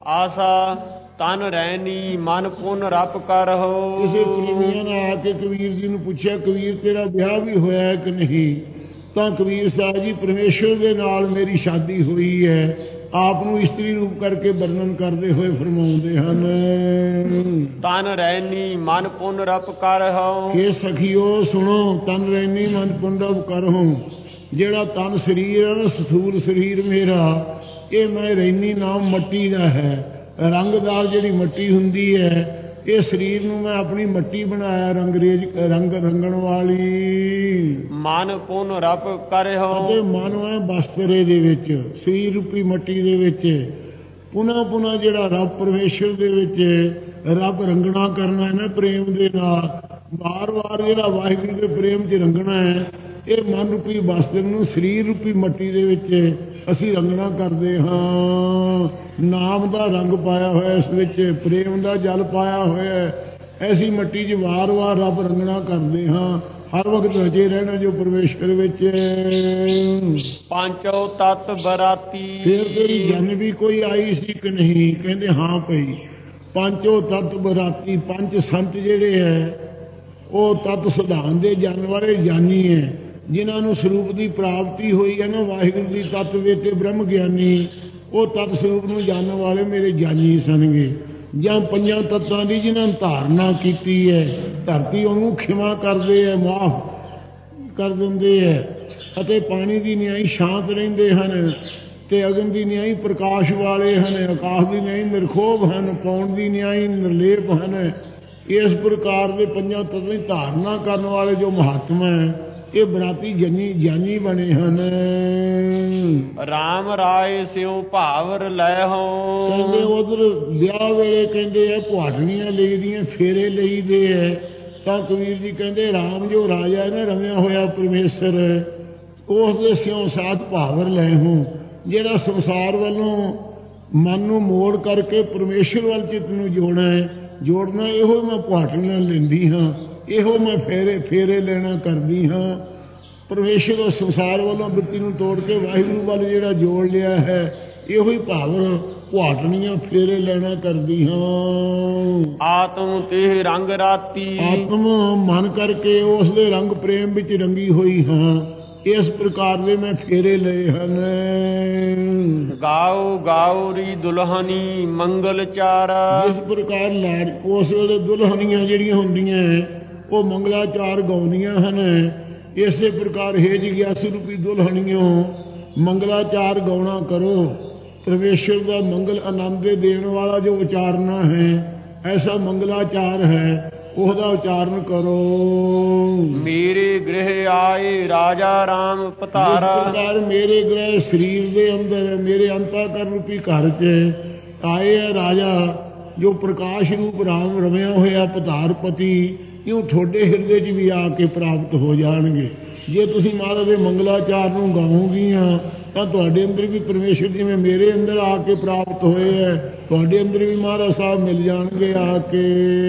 ਆਸਾ ਤਨ ਰਹਿਨੀ ਮਨ ਪੁਨ ਰਪ ਕਰਹੁ। ਕਿਸੇ ਪ੍ਰੇਮੀਆਂ ਨੇ ਆ ਕੇ ਕਬੀਰ ਜੀ ਨੂੰ ਪੁੱਛਿਆ, ਕਬੀਰ ਤੇਰਾ ਵਿਆਹ ਵੀ ਹੋਇਆ ਕਿ ਨਹੀਂ? ਤਾਂ ਕਬੀਰ ਸਾਹਿਬ ਜੀ, ਪਰਮੇਸ਼ਰ ਦੇ ਨਾਲ ਮੇਰੀ ਸ਼ਾਦੀ ਹੋਈ ਹੈ। ਆਪ ਨੂੰ ਇਸਤਰੀ ਰੂਪ ਕਰਕੇ ਵਰਣਨ ਕਰਦੇ ਹੋਏ ਫਰਮਾਉਂਦੇ ਹਨ, ਤਨ ਰਹਿਨੀ ਮਨ ਪੁਨ ਰਪ ਕਰਹੁ। ਕਿ ਸਖੀਓ ਸੁਣੋ, ਤਨ ਰਹਿਨੀ ਮਨ ਪੁਨ ਰਪ ਕਰਹੁ। ਜਿਹੜਾ ਤਨ ਸਰੀਰ ਹੈ ਨਾ, ਸਥੂਲ ਸਰੀਰ ਮੇਰਾ, ਇਹ ਮੈਂ ਰਹਿਨੀ ਨਾਮ ਮੱਟੀ ਦਾ ਹੈ। ਰੰਗਦਾਰ ਜਿਹੜੀ ਮੱਟੀ ਹੁੰਦੀ ਹੈ, ਇਹ ਸਰੀਰ ਨੂੰ ਮੈਂ ਆਪਣੀ ਮੱਟੀ ਬਣਾਇਆ, ਰੰਗ ਰੰਗਣ ਵਾਲੀ। ਮਨ ਪੁਨ ਰਪ ਕਰਹੁ। ਅਤੇ ਮਨ ਹੈ ਬਸਤਰੇ ਦੇ ਵਿੱਚ, ਸਰੀਰ ਰੂਪੀ ਮੱਟੀ ਦੇ ਵਿੱਚ। ਪੁਨः ਪੁਨः ਜਿਹੜਾ ਰੱਬ ਪਰਮੇਸ਼ਰ ਦੇ ਵਿੱਚ ਰੱਬ ਰੰਗਣਾ ਕਰਨਾ ਹੈ ਨਾ ਪ੍ਰੇਮ ਦੇ ਨਾਲ, ਵਾਰ ਵਾਰ ਜਿਹੜਾ ਵਾਹਿਗੁਰੂ ਦੇ ਪ੍ਰੇਮ 'ਚ ਰੰਗਣਾ ਹੈ, ਇਹ ਮਨ ਰੂਪੀ ਬਸਤਰ ਨੂੰ ਸਰੀਰ ਰੂਪੀ ਮੱਟੀ ਦੇ ਵਿੱਚ ਅਸੀਂ ਰੰਗਣਾ ਕਰਦੇ ਹਾਂ। ਨਾਮ ਦਾ ਰੰਗ ਪਾਇਆ ਹੋਇਆ ਇਸ ਵਿੱਚ, ਪ੍ਰੇਮ ਦਾ ਜਲ ਪਾਇਆ ਹੋਇਆ, ਐਸੀ ਮੱਟੀ 'ਚ ਵਾਰ ਵਾਰ ਰੱਬ ਰੰਗਣਾ ਕਰਦੇ ਹਾਂ। ਹਰ ਵਕਤ ਰਜੇ ਰਹਿਣਾ ਜੋ ਪਰਮੇਸ਼ਰ ਵਿੱਚ। ਪੰਚੋ ਤਤ ਬਰਾਤੀ। ਫਿਰ ਤੇਰੀ ਜਨ ਵੀ ਕੋਈ ਆਈ ਸੀ ਕਿ ਨਹੀਂ? ਕਹਿੰਦੇ ਹਾਂ ਭਈ, ਪੰਚੋ ਤਤ ਬਰਾਤੀ। ਪੰਜ ਸੰਤ ਜਿਹੜੇ ਹੈ ਉਹ ਤਤ ਸਿਧਾਂਤ ਦੇ ਜਨ ਵਾਲੇ ਗਿਆਨੀ ਹੈ, ਜਿਨ੍ਹਾਂ ਨੂੰ ਸਰੂਪ ਦੀ ਪ੍ਰਾਪਤੀ ਹੋਈ ਹੈ ਨਾ ਵਾਹਿਗੁਰੂ ਦੀ ਤਤ ਵਿੱਚ, ਤੇ ਬ੍ਰਹਮ ਗਿਆਨੀ, ਉਹ ਤਤ ਸਰੂਪ ਨੂੰ ਜਾਣਨ ਵਾਲੇ ਮੇਰੇ ਗਿਆਨੀ ਸਨਗੇ। ਜਾਂ ਪੰਜਾਂ ਤੱਤਾਂ ਦੀ ਜਿਨ੍ਹਾਂ ਨੇ ਧਾਰਨਾ ਕੀਤੀ ਹੈ, ਧਰਤੀ ਉਹਨੂੰ ਖਿਮਾ ਕਰਦੇ ਹੈ, ਮਾਫ ਕਰ ਦਿੰਦੇ ਹੈ। ਅਤੇ ਪਾਣੀ ਦੀ ਨਿਆਈ ਸ਼ਾਂਤ ਰਹਿੰਦੇ ਹਨ, ਤੇ ਅਗਨ ਦੀ ਨਿਆਈ ਪ੍ਰਕਾਸ਼ ਵਾਲੇ ਹਨ, ਆਕਾਸ਼ ਦੀ ਨਿਆਈ ਨਿਰਖੋਭ ਹਨ, ਪੌਣ ਦੀ ਨਿਆਈ ਨਿਰਲੇਪ ਹਨ। ਇਸ ਪ੍ਰਕਾਰ ਦੇ ਪੰਜਾਂ ਤੱਤਾਂ ਦੀ ਧਾਰਨਾ ਕਰਨ ਵਾਲੇ ਜੋ ਮਹਾਤਮਾ ਹੈ, ਇਹ ਬਰਾਤੀ ਗਿਆਨੀ ਬਣੇ ਹਨ। ਰਾਮ ਰਾਏ ਸਿਉ ਭਾਵਰ ਲੈ ਹੋ। ਕਹਿੰਦੇ ਉਧਰ ਵਿਆਹ ਵੇਲੇ ਕਹਿੰਦੇ ਆ ਪੁਆਟਣੀਆਂ ਲਈਦੀਆਂ, ਫੇਰੇ ਲਈਦੇ ਹੈ। ਤਾਂ ਕਬੀਰ ਜੀ ਕਹਿੰਦੇ ਰਾਮ ਜੋ ਰਾਜਾ ਹੈ ਨਾ, ਰਮਿਆ ਹੋਇਆ ਪਰਮੇਸ਼ਰ, ਉਸ ਦੇ ਸਿਉ ਸਾਥ ਭਾਵਰ ਲੈ ਹੋ। ਜਿਹੜਾ ਸੰਸਾਰ ਵੱਲੋਂ ਮਨ ਨੂੰ ਮੋੜ ਕਰਕੇ ਪਰਮੇਸ਼ਰ ਵੱਲ ਚਿੱਤ ਨੂੰ ਜੋੜਨਾ, ਇਹੋ ਮੈਂ ਪੁਆਟਣੀਆਂ ਲੈਂਦੀ ਹਾਂ, ਇਹੋ ਮੈਂ ਫੇਰੇ ਲੈਣਾ ਕਰਦੀ ਹਾਂ। ਪਰਮੇਸ਼ਰ ਉਹ ਸੰਸਾਰ ਵੱਲੋਂ ਬਿਰਤੀ ਨੂੰ ਤੋੜ ਕੇ ਵਾਹਿਗੁਰੂ ਵੱਲ ਜਿਹੜਾ ਜੋੜ ਲਿਆ ਹੈ, ਇਹੋ ਹੀ ਭਾਵਰ ਪੁਆਟਣੀਆਂ ਫੇਰੇ ਲੈਣਾ ਕਰਦੀ ਹਾਂ। ਆਤਮ ਤੇ ਰੰਗ ਰਾਤੀ। ਆਤਮ ਮਨ ਕਰਕੇ ਉਸ ਦੇ ਰੰਗ ਪ੍ਰੇਮ ਵਿੱਚ ਰੰਗੀ ਹੋਈ ਹਾਂ। ਇਸ ਪ੍ਰਕਾਰ ਦੇ ਮੈਂ ਫੇਰੇ ਲਏ ਹਨ। ਗਾਉ ਗਾਉਰੀ ਦੁਲਹਨੀ ਮੰਗਲ ਚਾਰਾ। ਇਸ ਪ੍ਰਕਾਰ ਲਾੜ ਉਸ ਵੇਲੇ ਦੁਲਹਨੀਆਂ ਜਿਹੜੀਆਂ ਹੁੰਦੀਆਂ ਉਹ ਮੰਗਲਾਚਾਰ ਗਾਉਂਦੀਆਂ ਹਨ। ਇਸੇ ਪ੍ਰਕਾਰ ਹੇ ਜਿਗਿਆਸੂ ਰੂਪੀ ਦੁਲਹਣੀਓ, ਮੰਗਲਾਚਾਰ ਗਾਉਣਾ ਕਰੋ। ਪਰਮੇਸ਼ਰ ਦਾ ਮੰਗਲ ਆਨੰਦ ਦੇ ਦੇਣ ਵਾਲਾ ਜੋ ਉਚਾਰਨਾ ਹੈ, ਐਸਾ ਮੰਗਲਾਚਾਰ ਹੈ, ਉਹਦਾ ਉਚਾਰਨ ਕਰੋ। ਮੇਰੇ ਗ੍ਰਹਿ ਆਏ ਰਾਜਾ ਰਾਮ ਪਧਾਰਾ। ਇਸ ਪ੍ਰਕਾਰ ਮੇਰੇ ਗ੍ਰਹਿ ਸਰੀਰ ਦੇ ਅੰਦਰ, ਮੇਰੇ ਅੰਤःਕਰਨ ਰੂਪੀ ਘਰ 'ਚ ਆਏ ਹੈ ਰਾਜਾ, ਜੋ ਪ੍ਰਕਾਸ਼ ਰੂਪ ਰਾਮ ਰਮਿਆ ਹੋਇਆ ਪਧਾਰਪਤੀ, ਇਉਂ ਤੁਹਾਡੇ ਹਿਰਦੇ 'ਚ ਵੀ ਆ ਕੇ ਪ੍ਰਾਪਤ ਹੋ ਜਾਣਗੇ। ਜੇ ਤੁਸੀਂ ਮਹਾਰਾਜ ਦੇ ਮੰਗਲਾਚਾਰ ਨੂੰ ਗਾਓਗੀਆਂ ਤਾਂ ਤੁਹਾਡੇ ਅੰਦਰ ਵੀ ਪਰਮੇਸ਼ਰ ਜਿਵੇਂ ਮੇਰੇ ਅੰਦਰ ਆ ਕੇ ਪ੍ਰਾਪਤ ਹੋਏ ਹੈ, ਤੁਹਾਡੇ ਅੰਦਰ ਵੀ ਮਹਾਰਾਜ ਸਾਹਿਬ ਮਿਲ ਜਾਣਗੇ ਆ ਕੇ।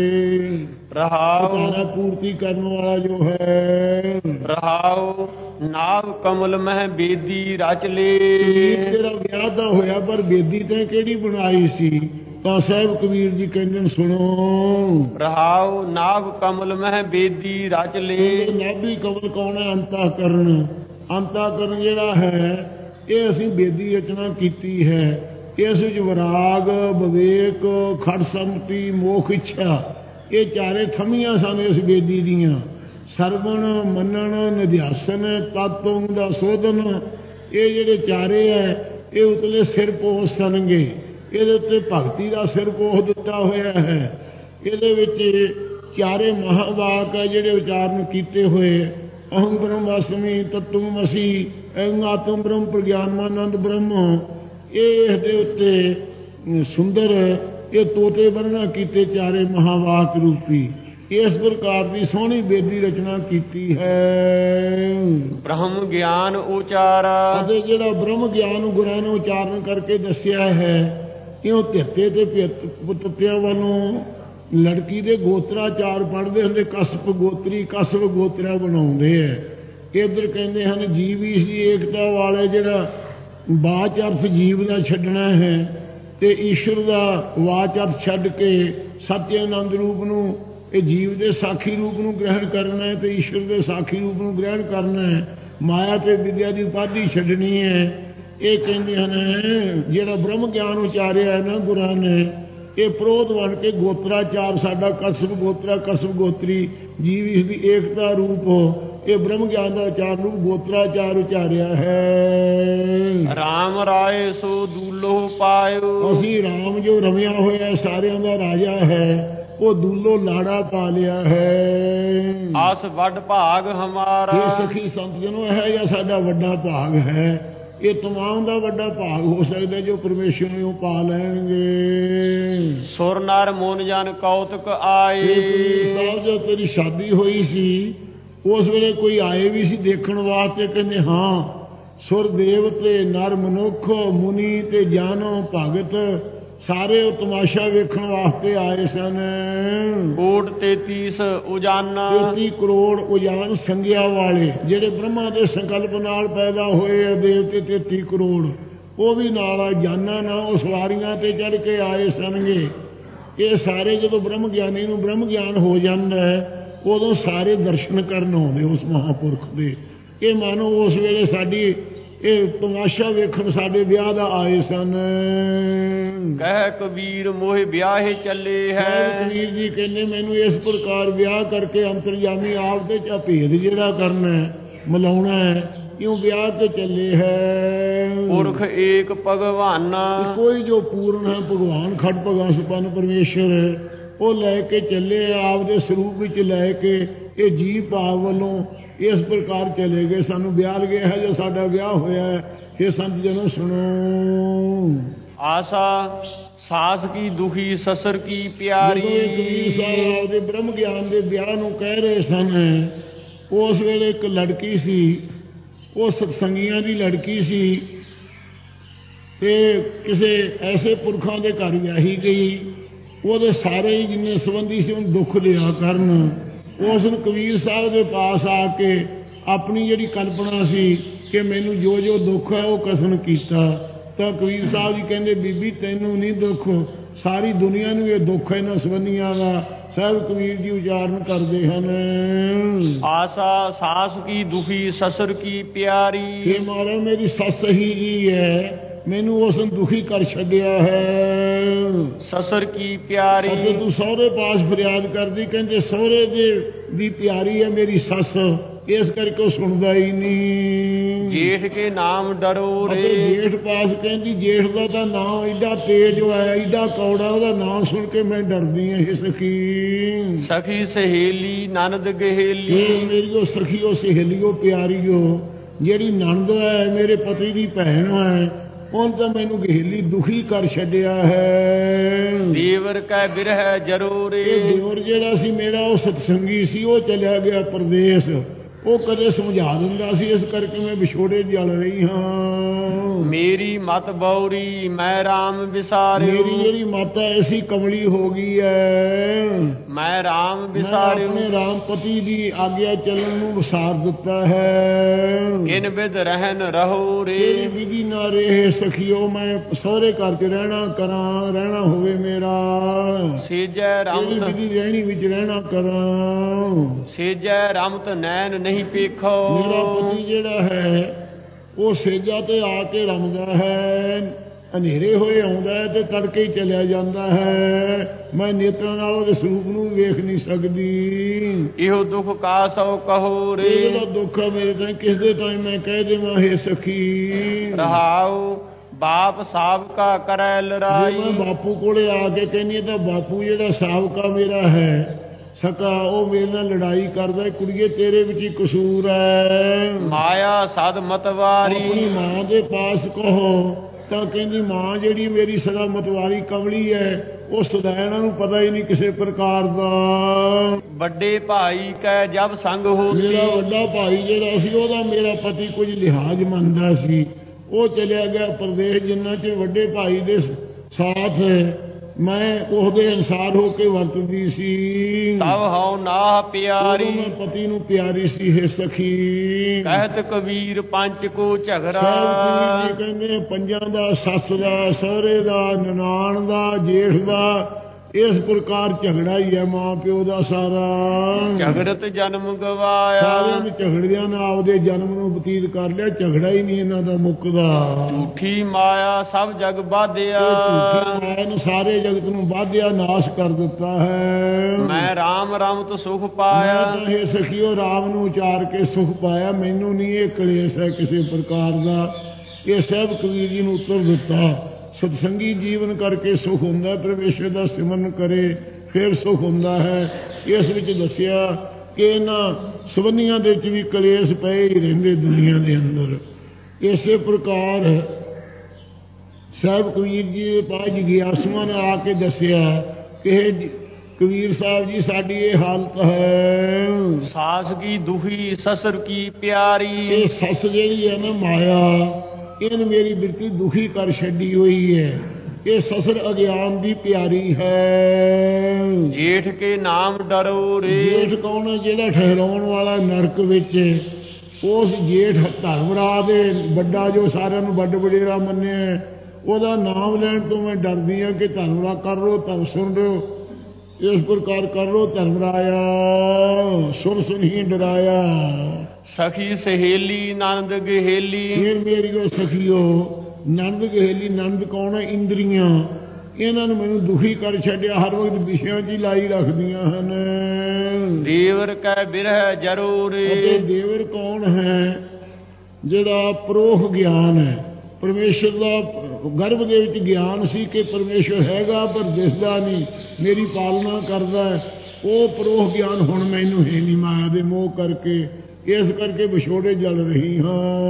ਰਹਾਉ ਪੂਰਤੀ ਕਰਨ ਵਾਲਾ ਜੋ ਹੈ। ਰਹਾਉ ਨਾਭ ਕਮਲ ਮਹਿ ਬੇਦੀ ਰਚ ਲੇ। ਤੇਰਾ ਵਿਆਹ ਤਾਂ ਹੋਇਆ, ਪਰ ਬੇਦੀ ਤਾਂ ਕਿਹੜੀ ਬਣਾਈ ਸੀ? ਤਾਂ ਸਾਹਿਬ ਕਬੀਰ ਜੀ ਕਹਿੰਦੇ ਨੇ ਸੁਣੋ। ਰਹਾਉ ਨਾਭ ਕਮਲ ਮਹਿ ਬੇਦੀ ਰਚ ਲੇ। ਨਾਭੀ ਕਮਲ ਕੌਣ ਹੈ? ਅੰਤःਕਰਨ। ਅੰਤःਕਰਨ ਜਿਹੜਾ ਹੈ, ਇਹ ਅਸੀਂ ਬੇਦੀ ਰਚਨਾ ਕੀਤੀ ਹੈ। ਇਸ ਵਿੱਚ ਵਿਰਾਗ, ਵਿਵੇਕ, ਖੜ ਸੰਮਤੀ, ਮੋਖ ਇੱਛਾ, ਇਹ ਚਾਰੇ ਥੰਮੀਆਂ ਸਨ ਇਸ ਬੇਦੀ ਦੀਆਂ। ਸਰਵਣ, ਮੰਨਣ, ਨਿਧਿਆਸਨ, ਤਤੋਂ ਦਾ ਸੋਧਨ, ਇਹ ਜਿਹੜੇ ਚਾਰੇ ਹੈ, ਇਹ ਉਤਲੇ ਸਿਰ ਪੋਹ ਸਨਗੇ। ਇਹਦੇ ਉੱਤੇ ਭਗਤੀ ਦਾ ਸਿਰ ਪੋਹ ਦਿੱਤਾ ਹੋਇਆ ਹੈ। ਇਹਦੇ ਵਿੱਚ ਚਾਰੇ ਮਹਾਵਾਕ ਹੈ ਜਿਹੜੇ ਉਚਾਰਨ ਕੀਤੇ ਹੋਏ। ਅਹੰ ਬ੍ਰਹਮਾਸਮੀ, ਤਤਵਮਸੀ, ਅਹੰ ਆਤਮ ਬ੍ਰਹਮ, ਪ੍ਰਗਿਆਨਮਾਨੰਦ ਬ੍ਰਹਮ, ਇਹ ਇਹਦੇ ਉੱਤੇ ਸੁੰਦਰ ਇਹ ਤੋਤੇ ਵਰਣਾ ਕੀਤੇ ਚਾਰੇ ਮਹਾਵਾਕ ਰੂਪੀ। ਇਸ ਪ੍ਰਕਾਰ ਦੀ ਸੋਹਣੀ ਬੇਦੀ ਰਚਨਾ ਕੀਤੀ ਹੈ। ਬ੍ਰਹਮ ਗਿਆਨ ਉਚਾਰਾ। ਅਤੇ ਜਿਹੜਾ ਬ੍ਰਹਮ ਗਿਆਨ ਗੁਰਾਂ ਨੂੰ ਉਚਾਰਨ ਕਰਕੇ ਦੱਸਿਆ ਹੈ, ਕਿਉਂ ਧਿੱਤੇ ਤੇ ਪੁੱਤਿਆਂ ਵੱਲੋਂ ਲੜਕੀ ਦੇ ਗੋਤਰਾਚਾਰ ਪੜ੍ਹਦੇ ਹੁੰਦੇ, ਕਸਬ ਗੋਤਰੀ, ਕਸਬ ਗੋਤਰਾ ਬਣਾਉਂਦੇ ਹੈ। ਇੱਧਰ ਕਹਿੰਦੇ ਹਨ ਜੀਵ ਇਸ ਦੀ ਏਕਤਾ ਵਾਲੇ, ਜਿਹੜਾ ਬਾਚ ਅਰਥ ਜੀਵ ਦਾ ਛੱਡਣਾ ਹੈ, ਤੇ ਈਸ਼ਵਰ ਦਾ ਵਾਚ ਅਰਥ ਛੱਡ ਕੇ ਸੱਚੇ ਆਨੰਦ ਰੂਪ ਨੂੰ, ਇਹ ਜੀਵ ਦੇ ਸਾਖੀ ਰੂਪ ਨੂੰ ਗ੍ਰਹਿਣ ਕਰਨਾ ਹੈ ਤੇ ਈਸ਼ਵਰ ਦੇ ਸਾਖੀ ਰੂਪ ਨੂੰ ਗ੍ਰਹਿਣ ਕਰਨਾ ਹੈ। ਮਾਇਆ ਤੇ ਵਿਦਿਆ ਦੀ ਉਪਾਧੀ ਛੱਡਣੀ ਹੈ। ਇਹ ਕਹਿੰਦੇ ਹਨ ਜਿਹੜਾ ਬ੍ਰਹਮ ਗਿਆਨ ਉਚਾਰਿਆ ਹੈ ਨਾ ਗੁਰਾਂ ਨੇ, ਇਹ ਪ੍ਰੋਧ ਬਣ ਕੇ ਗੋਤਰਾਚਾਰ ਸਾਡਾ ਕਸਬ ਗੋਤਰਾ ਕਸਬ ਗੋਤਰੀ ਜੀਵ ਇਸ ਦੀ ਏਕਤਾ ਰੂਪ, ਇਹ ਬ੍ਰਹਮ ਗਿਆਨ ਦਾ ਉਚਾਰ ਰੂਪ ਗੋਤਰਾਚਾਰ ਉਚਾਰਿਆ ਹੈ। ਰਾਮ ਰਾਏ ਸੋ ਦੂਲੋ ਪਾਇਓ, ਅਸੀਂ ਰਾਮ ਜੋ ਰਮਿਆ ਹੋਇਆ ਸਾਰਿਆਂ ਦਾ ਰਾਜਾ ਹੈ, ਉਹ ਦੂਲੋ ਲਾੜਾ ਪਾ ਲਿਆ ਹੈ। ਆਸ ਵੱਡ ਭਾਗ ਹਮਾਰਾ, ਇਹ ਸਖੀ ਸੰਤ ਜਨੋ ਹੈ ਜਾਂ ਸਾਡਾ ਵੱਡਾ ਭਾਗ ਹੈ। ਇਹ ਤਮਾਮ ਦਾ ਵੱਡਾ ਭਾਗ ਹੋ ਸਕਦਾ ਜੋ ਪਰਮੇਸ਼ਰ ਨੂੰ ਪਾ ਲੈਣਗੇ। ਸੁਰ ਨਰ ਮੋਨ ਜਨ ਕੌਤਕ ਆਏ, ਸਾਹਿਬ ਜੋ ਤੇਰੀ ਸ਼ਾਦੀ ਹੋਈ ਸੀ ਉਸ ਵੇਲੇ ਕੋਈ ਆਏ ਵੀ ਸੀ ਦੇਖਣ ਵਾਸਤੇ, ਕਹਿੰਦੇ ਹਾਂ ਸੁਰ ਦੇਵਤੇ ਨਰ ਮਨੁੱਖ ਮੁਨੀ ਤੇ ਜਾਨੋ ਭਗਤ ਸਾਰੇ ਉਹ ਤਮਾਸ਼ਾ ਵੇਖਣ ਵਾਸਤੇ ਆਏ ਸਨ। ਕੋਟ 33 ਉਜਾਨਾ, 33 ਕਰੋੜ ਉਜਾਨ ਸੰਗਿਆ ਵਾਲੇ ਜਿਹੜੇ ਬ੍ਰਹਮਾ ਦੇ ਸੰਕਲਪ ਨਾਲ ਪੈਦਾ ਹੋਏ ਆ ਦੇਵਤੇ 33 ਕਰੋੜ, ਉਹ ਵੀ ਨਾਲ ਜਾਨਾਂ ਨਾਲ ਉਹ ਸਵਾਰੀਆਂ ਤੇ ਚੜ ਕੇ ਆਏ ਸਨਗੇ। ਇਹ ਸਾਰੇ ਜਦੋਂ ਬ੍ਰਹਮ ਗਿਆਨੀ ਨੂੰ ਬ੍ਰਹਮ ਗਿਆਨ ਹੋ ਜਾਂਦਾ ਹੈ ਉਦੋਂ ਸਾਰੇ ਦਰਸ਼ਨ ਕਰਨ ਆਉਂਦੇ ਉਸ ਮਹਾਂਪੁਰਖ ਦੇ। ਇਹ ਮਾਨੋ ਉਸ ਵੇਲੇ ਸਾਡੀ ਇਹ ਤਮਾਸ਼ਾ ਵੇਖਣ ਸਾਡੇ ਵਿਆਹ ਦਾ ਆਏ ਸਨ। ਕਹਿ ਕਬੀਰ ਮੋਹਿ ਵਿਆਹੇ ਚੱਲੇ ਹੈ। ਕਬੀਰ ਜੀ ਕਹਿੰਦੇ ਮੈਨੂੰ ਇਸ ਪ੍ਰਕਾਰ ਵਿਆਹ ਕਰਕੇ ਅੰਤਰਜਾਮੀ ਆਪ ਤੇ ਭੇਦ ਜਿਹੜਾ ਕਰਨਾ ਹੈ ਮਿਲਾਉਣਾ ਹੈ, ਕਿਉਂ ਵਿਆਹ ਤੇ ਚੱਲੇ ਹੈ। ਪੁਰਖ ਏਕ ਭਗਵਾਨ, ਕੋਈ ਜੋ ਪੂਰਨ ਹੈ ਭਗਵਾਨ ਖੜ ਭਗਾ ਸੁਪਨ ਪਰਮੇਸ਼ਰ, ਉਹ ਲੈ ਕੇ ਚੱਲੇ ਆਪ ਦੇ ਸਰੂਪ ਵਿੱਚ ਲੈ ਕੇ। ਇਹ ਜੀਵ ਭਾਵ ਵੱਲੋਂ ਇਸ ਪ੍ਰਕਾਰ ਚਲੇ ਗਏ। ਸਾਨੂੰ ਵਿਆਹ ਗਿਆ ਹੈ ਜੋ ਸਾਡਾ ਵਿਆਹ ਹੋਇਆ ਹੈ। ਇਹ ਸੰਤ ਜਨੋ ਸੁਣੋ। ਆਸਾ ਸਾਸ ਕੀ ਦੁਖੀ ਸਸਰ ਕੀ ਪਿਆਰੀ, ਸਾਹਿਬ ਦੇ ਬ੍ਰਹਮ ਗਿਆਨ ਦੇ ਵਿਆਹ ਨੂੰ ਕਹਿ ਰਹੇ ਸਨ। ਉਸ ਵੇਲੇ ਇੱਕ ਲੜਕੀ ਸੀ, ਉਹ ਸਤਸੰਗੀਆਂ ਦੀ ਲੜਕੀ ਸੀ ਤੇ ਕਿਸੇ ਐਸੇ ਪੁਰਖਾਂ ਦੇ ਘਰ ਵਿਆਹੀ ਗਈ। ਉਹਦੇ ਸਾਰੇ ਹੀ ਜਿੰਨੇ ਸੰਬੰਧੀ ਸੀ ਉਹਨੂੰ ਦੁੱਖ ਲਿਆ ਕਰਨ। ਉਸ ਨੂੰ ਕਬੀਰ ਸਾਹਿਬ ਦੇ ਪਾਸ ਆ ਕੇ ਆਪਣੀ ਜਿਹੜੀ ਕਲਪਨਾ ਸੀ ਕਿ ਮੈਨੂੰ ਜੋ ਜੋ ਦੁੱਖ ਹੈ ਉਹ ਕਥਨ ਕੀਤਾ। ਤਾਂ ਕਬੀਰ ਸਾਹਿਬ ਜੀ ਕਹਿੰਦੇ ਬੀਬੀ ਤੈਨੂੰ ਨਹੀਂ ਦੁੱਖ, ਸਾਰੀ ਦੁਨੀਆ ਨੂੰ ਇਹ ਦੁੱਖ ਇਹਨਾਂ ਸੰਬੰਧੀਆਂ ਦਾ। ਸਾਹਿਬ ਕਬੀਰ ਜੀ ਉਚਾਰਨ ਕਰਦੇ ਹਨ। ਆਸਾ ਸਾਸ ਕੀ ਦੁਖੀ ਸਸਰ ਕੀ ਪਿਆਰੀ, ਇਹ ਮਾਰਾ ਮੇਰੀ ਸੱਸ ਹੀ ਜੀ ਹੈ, ਮੈਨੂੰ ਉਸ ਨੂੰ ਦੁਖੀ ਕਰ ਛੱਡਿਆ ਹੈ। ਸਸਰ ਕੀ ਪਿਆਰੀ, ਅਤੇ ਤੂੰ ਸਹੁਰੇ ਪਾਸ ਫਰਿਆਦ ਕਰਦੀ, ਕਹਿੰਦੇ ਸਹੁਰੇ ਦੀ ਪਿਆਰੀ ਹੈ ਮੇਰੀ ਸੱਸ, ਇਸ ਕਰਕੇ ਉਹ ਸੁਣਦਾ ਹੀ ਨਹੀਂ। ਜੇਠ ਕੇ ਨਾਮ ਡਰੋ ਰੇ, ਜੇਠ ਪਾਸ ਕਹਿੰਦੀ ਜੇਠ ਦਾ ਤਾਂ ਨਾਮ ਏਡਾ ਤੇਜ ਹੋਇਆ ਏਡਾ ਕੌੜਾ, ਉਹਦਾ ਨਾਮ ਸੁਣ ਕੇ ਮੈਂ ਡਰਦੀ ਹਾਂ। ਇਹ ਸਖੀ ਸਖੀ ਸਹੇਲੀ ਨਨਦ ਗਹੇਲੀ, ਮੇਰੀ ਉਹ ਸਖੀ ਉਹ ਸਹੇਲੀ ਉਹ ਪਿਆਰੀ ਉਹ ਜਿਹੜੀ ਨਣਦ ਹੈ ਮੇਰੇ ਪਤੀ ਦੀ ਭੈਣ ਹੈ, ਉਹਨ ਤਾਂ ਮੈਨੂੰ ਗਹੇਲੀ ਦੁਖੀ ਕਰ ਛੱਡਿਆ ਹੈ। ਦੇਵਰ ਕੈ ਬਿਰਹਿ ਜਰੂਰ, ਇਹ ਦੇਵਰ ਜਿਹੜਾ ਸੀ ਮੇਰਾ ਉਹ ਸਤਸੰਗੀ ਸੀ, ਉਹ ਚਲਿਆ ਗਿਆ ਪਰਦੇਸ। ਉਹ ਕਦੇ ਸਮਝਾ ਦਿੰਦਾ ਸੀ, ਇਸ ਕਰਕੇ ਮੈਂ ਵਿਛੋੜੇ ਜਲ ਰਹੀ ਹਾਂ। ਮੇਰੀ ਮਤ ਬੌਰੀ ਮੈਂ ਰਾਮ ਵਿਸਾਰਿਓ, ਮੇਰੀ ਜਿਹੜੀ ਮਾਤਾ ਐਸੀ ਕਮਲੀ ਹੋ ਗਈ ਹੈ, ਮੈਂ ਰਾਮ ਵਿਸਾਰਿਓ। ਆਪਣੇ ਰਾਮ ਪਤੀ ਦੀ ਆਗਿਆ ਚੱਲਣ ਨੂੰ ਵਿਸਾਰ ਦਿੱਤਾ ਹੈ। ਕਿਨ ਵਿਦ ਰਹਿਨ ਰਹੋ ਰੇ, ਤੇਰੀ ਵਿਧੀ ਨਾ ਰਹੇ ਸਖੀਓ, ਮੈਂ ਸਹੁਰੇ ਘਰ 'ਚ ਰਹਿਣਾ ਕਰਾਂ, ਰਹਿਣਾ ਹੋਵੇ ਮੇਰਾ। ਸੇਜੈ ਰਮਤ ਵਿਧੀ ਰਹਿਣੀ ਵਿੱਚ ਰਹਿਣਾ ਕਰਾਂ। ਸੇਜੈ ਰਮਤ ਨੈਣ ਨਹੀਂ ਪੇਖੋ, ਮੇਰਾ ਪਤੀ ਜਿਹੜਾ ਹੈ ਉਹ ਸੇਜਾ ਤੇ ਆ ਕੇ ਰਮਦਾ ਹੈ, ਹਨੇਰੇ ਹੋਏ ਆਉਂਦਾ ਹੈ ਤੇ ਤੜਕੇ ਹੀ ਚਲਿਆ ਜਾਂਦਾ ਹੈ। ਮੈਂ ਨੇਤਰਾਂ ਨਾਲ ਉਹਦੇ ਸਰੂਪ ਨੂੰ ਵੇਖ ਨਹੀਂ ਸਕਦੀ। ਇਹੋ ਦੁੱਖ ਕਾ ਸੋ ਕਹੋ ਰੇ, ਇਹਦਾ ਦੁੱਖ ਹੈ ਮੇਰੇ ਤਾਂ ਕਿਸ ਦੇ ਟਾਈਮ ਮੈਂ ਕਹਿ ਦੇਵਾਂ ਹੇ ਸਖੀ। ਰਹਾਉ ਬਾਪ ਸਾਬਕਾ ਕਰੈ ਲੜਾਈ, ਮੈਂ ਬਾਪੂ ਕੋਲੇ ਆ ਕੇ ਕਹਿੰਦੀ ਤਾਂ ਬਾਪੂ ਜਿਹੜਾ ਸਾਬਕਾ ਮੇਰਾ ਹੈ ਸਕਾ, ਉਹ ਮੇਰੇ ਨਾਲ ਲੜਾਈ ਕਰਦਾ, ਕੁੜੀਏ ਤੇਰੇ ਵਿੱਚ ਹੀ ਕਸੂਰ ਹੈ। ਮਾਇਆ ਸਦ ਮਤਵਾਰੀ, ਆਪਣੀ ਮਾਂ ਦੇ ਪਾਸ ਕਹੋ ਤਾਂ ਕਹਿੰਦੀ ਮਾਂ ਜਿਹੜੀ ਮੇਰੀ ਸਦਾ ਮਤਵਾਰੀ ਕਮਲੀ ਹੈ, ਉਹ ਸਦਾਇਣਾ ਨੂੰ ਪਤਾ ਹੀ ਨਹੀਂ ਕਿਸੇ ਪ੍ਰਕਾਰ ਦਾ। ਵੱਡੇ ਭਾਈ ਕੈ ਜਬ ਸੰਗ ਹੋਤੀ, ਮੇਰਾ ਵੱਡਾ ਭਾਈ ਜਿਹੜਾ ਸੀ ਉਹਦਾ ਮੇਰਾ ਪਤੀ ਕੁਝ ਲਿਹਾਜ਼ ਮੰਨਦਾ ਸੀ, ਉਹ ਚਲਿਆ ਗਿਆ ਪਰਦੇਸ। ਜਿੰਨਾ ਚਿਰ ਵੱਡੇ ਭਾਈ ਦੇ ਸਾਥ ਮੈਂ ਉਹਦੇ ਅਨਸਾਰ ਹੋ ਕੇ ਵਰਤਦੀ ਸੀ। ਤਬ ਹਉ ਨਾਹ ਉਦੋਂ ਪਿਆਰੀ ਮੈਂ ਪਤੀ ਨੂੰ ਪਿਆਰੀ ਸੀ ਹੈ ਸਖੀ। ਕਹਿਤ ਕਬੀਰ ਪੰਚ ਕੋ ਝਗੜਾ। ਸਾਹਿਬ ਜੀ ਕਹਿੰਦੇ ਪੰਜਾਂ ਦਾ, ਸੱਸ ਦਾ, ਸਹੁਰੇ ਦਾ, ਨਨਾਣ ਦਾ, ਜੇਠ ਦਾ, ਇਸ ਪ੍ਰਕਾਰ ਝਗੜਾ ਹੀ ਹੈ ਮਾਂ ਪਿਓ ਦਾ ਸਾਰਾ। ਝਗੜਤ ਜਨਮ ਗਵਾਇਆ। ਸਾਰਿਆਂ ਨੇ ਝਗੜਦਿਆਂ ਨੇ ਆਪਦੇ ਜਨਮ ਨੂੰ ਬਤੀਤ ਕਰ ਲਿਆ, ਝਗੜਾ ਹੀ ਨਹੀਂ ਇਹਨਾਂ ਦਾ ਮੁੱਕਦਾ। ਝੂਠੀ ਮਾਇਆ ਸਭ ਜਗ ਬਾਧਿਆ। ਝੂਠੀ ਮਾਇਆ ਨੇ ਸਾਰੇ ਜਗਤ ਨੂੰ ਬਾਧਿਆ, ਨਾਸ਼ ਕਰ ਦਿੱਤਾ ਹੈ। ਮੈਂ ਰਾਮ ਰਮਤ ਸੁਖ ਪਾਇਆ। ਮੈਂ ਤਾਂ ਇਹ ਸਖੀਓ ਰਾਮ ਨੂੰ ਉਚਾਰ ਕੇ ਸੁਖ ਪਾਇਆ, ਮੈਨੂੰ ਨਹੀਂ ਇਹ ਕਲੇਸ਼ ਹੈ ਕਿਸੇ ਪ੍ਰਕਾਰ ਦਾ। ਇਹ ਸਭ ਕਬੀਰ ਜੀ ਨੂੰ ਉੱਤਰ ਦਿੱਤਾ। ਸਤਸੰਗੀ ਜੀਵਨ ਕਰਕੇ ਸੁਖ ਹੁੰਦਾ, ਪਰਮੇਸ਼ਰ ਦਾ ਸਿਮਰਨ ਕਰੇ ਫਿਰ ਸੁਖ ਹੁੰਦਾ ਹੈ। ਇਸ ਵਿੱਚ ਦੱਸਿਆ ਕਿ ਇਹਨਾਂ ਸਬੰਧੀਆਂ ਦੇ ਵਿੱਚ ਵੀ ਕਲੇਸ਼ ਪਏ ਹੀ ਰਹਿੰਦੇ ਦੁਨੀਆ ਦੇ ਅੰਦਰ। ਇਸੇ ਪ੍ਰਕਾਰ ਸਾਹਿਬ ਕਬੀਰ ਜੀ ਪਾਜ ਗਿਆਸੂਆਂ ਨੇ ਆ ਕੇ ਦੱਸਿਆ ਕਿ ਕਬੀਰ ਸਾਹਿਬ ਜੀ ਸਾਡੀ ਇਹ ਹਾਲਤ ਹੈ। ਸਾਸ ਕੀ ਦੁਖੀ ਸਸੁਰ ਕੀ ਪਿਆਰੀ। ਇਹ ਸੱਸ ਜਿਹੜੀ ਹੈ ਨਾ ਮਾਇਆ, ਇਹਨੇ ਮੇਰੀ ਬਿਰਤੀ ਦੁਖੀ ਕਰ ਛੱਡੀ ਹੋਈ ਹੈ। ਇਹ ਸਸੁਰ ਅਗਿਆਨ ਦੀ ਪਿਆਰੀ ਹੈ। ਜੇਠ ਕੇ ਨਾਮ ਡਰੋ ਰੇ। ਜੇਠ ਕੌਣ ਹੈ? ਜਿਹੜਾ ਠਹਿਰਾਉਣ ਵਾਲਾ ਨਰਕ ਵਿੱਚ। ਉਸ ਜੇਠ ਧਰਮਰਾਜ ਦੇ ਵੱਡਾ, ਜੋ ਸਾਰਿਆਂ ਨੂੰ ਵੱਡ ਵਡੇਰਾ ਮੰਨਿਆ, ਉਹਦਾ ਨਾਮ ਲੈਣ ਤੋਂ ਮੈਂ ਡਰਦੀ ਹਾਂ ਕਿ ਧਰਮਰਾਜ ਕਰ ਲੋ ਤਬ ਸੁਣ ਲੋ, ਇਸ ਪ੍ਰਕਾਰ ਕਰ ਲੋ ਧਰਮਰਾਇਆ, ਸੁਣ ਸੁਣੀ ਡਰਾਇਆ। ਸਖੀ ਸਹੇਲੀ ਨੰਦ ਗਹੇਲੀ। ਫਿਰ ਮੇਰੀਓ ਸਖੀਓ ਨੰਦ ਗਹੇਲੀ। ਨੰਦ ਕੌਣ ਹੈ? ਇੰਦਰੀਆਂ। ਇਹਨਾਂ ਨੇ ਮੈਨੂੰ ਦੁਖੀ ਕਰ ਛੱਡਿਆ, ਹਰ ਵਕਤ ਵਿਸ਼ਿਆਂ 'ਚ ਹੀ ਲਾਈ ਰੱਖਦੀਆਂ ਹਨ। ਦੇਵਰ ਕੈ ਬਿਰਹ ਜਰੂਰ। ਅਤੇ ਦੇਵਰ ਕੌਣ ਹੈ? ਜਿਹੜਾ ਪਰੋਖ ਗਿਆਨ ਹੈ। ਪਰਮੇਸ਼ਰ ਦਾ ਗਰਭ ਦੇ ਵਿੱਚ ਗਿਆਨ ਸੀ ਕਿ ਪਰਮੇਸ਼ਰ ਹੈਗਾ ਪਰ ਦਿਸਦਾ ਨਹੀਂ, ਮੇਰੀ ਪਾਲਣਾ ਕਰਦਾ। ਉਹ ਪਰੋਖ ਗਿਆਨ ਹੁਣ ਮੈਨੂੰ ਹੈ ਨਹੀਂ ਮਾਇਆ ਦੇ ਮੋਹ ਕਰਕੇ, ਇਸ ਕਰਕੇ ਵਿਛੋੜੇ ਜਲ ਰਹੀ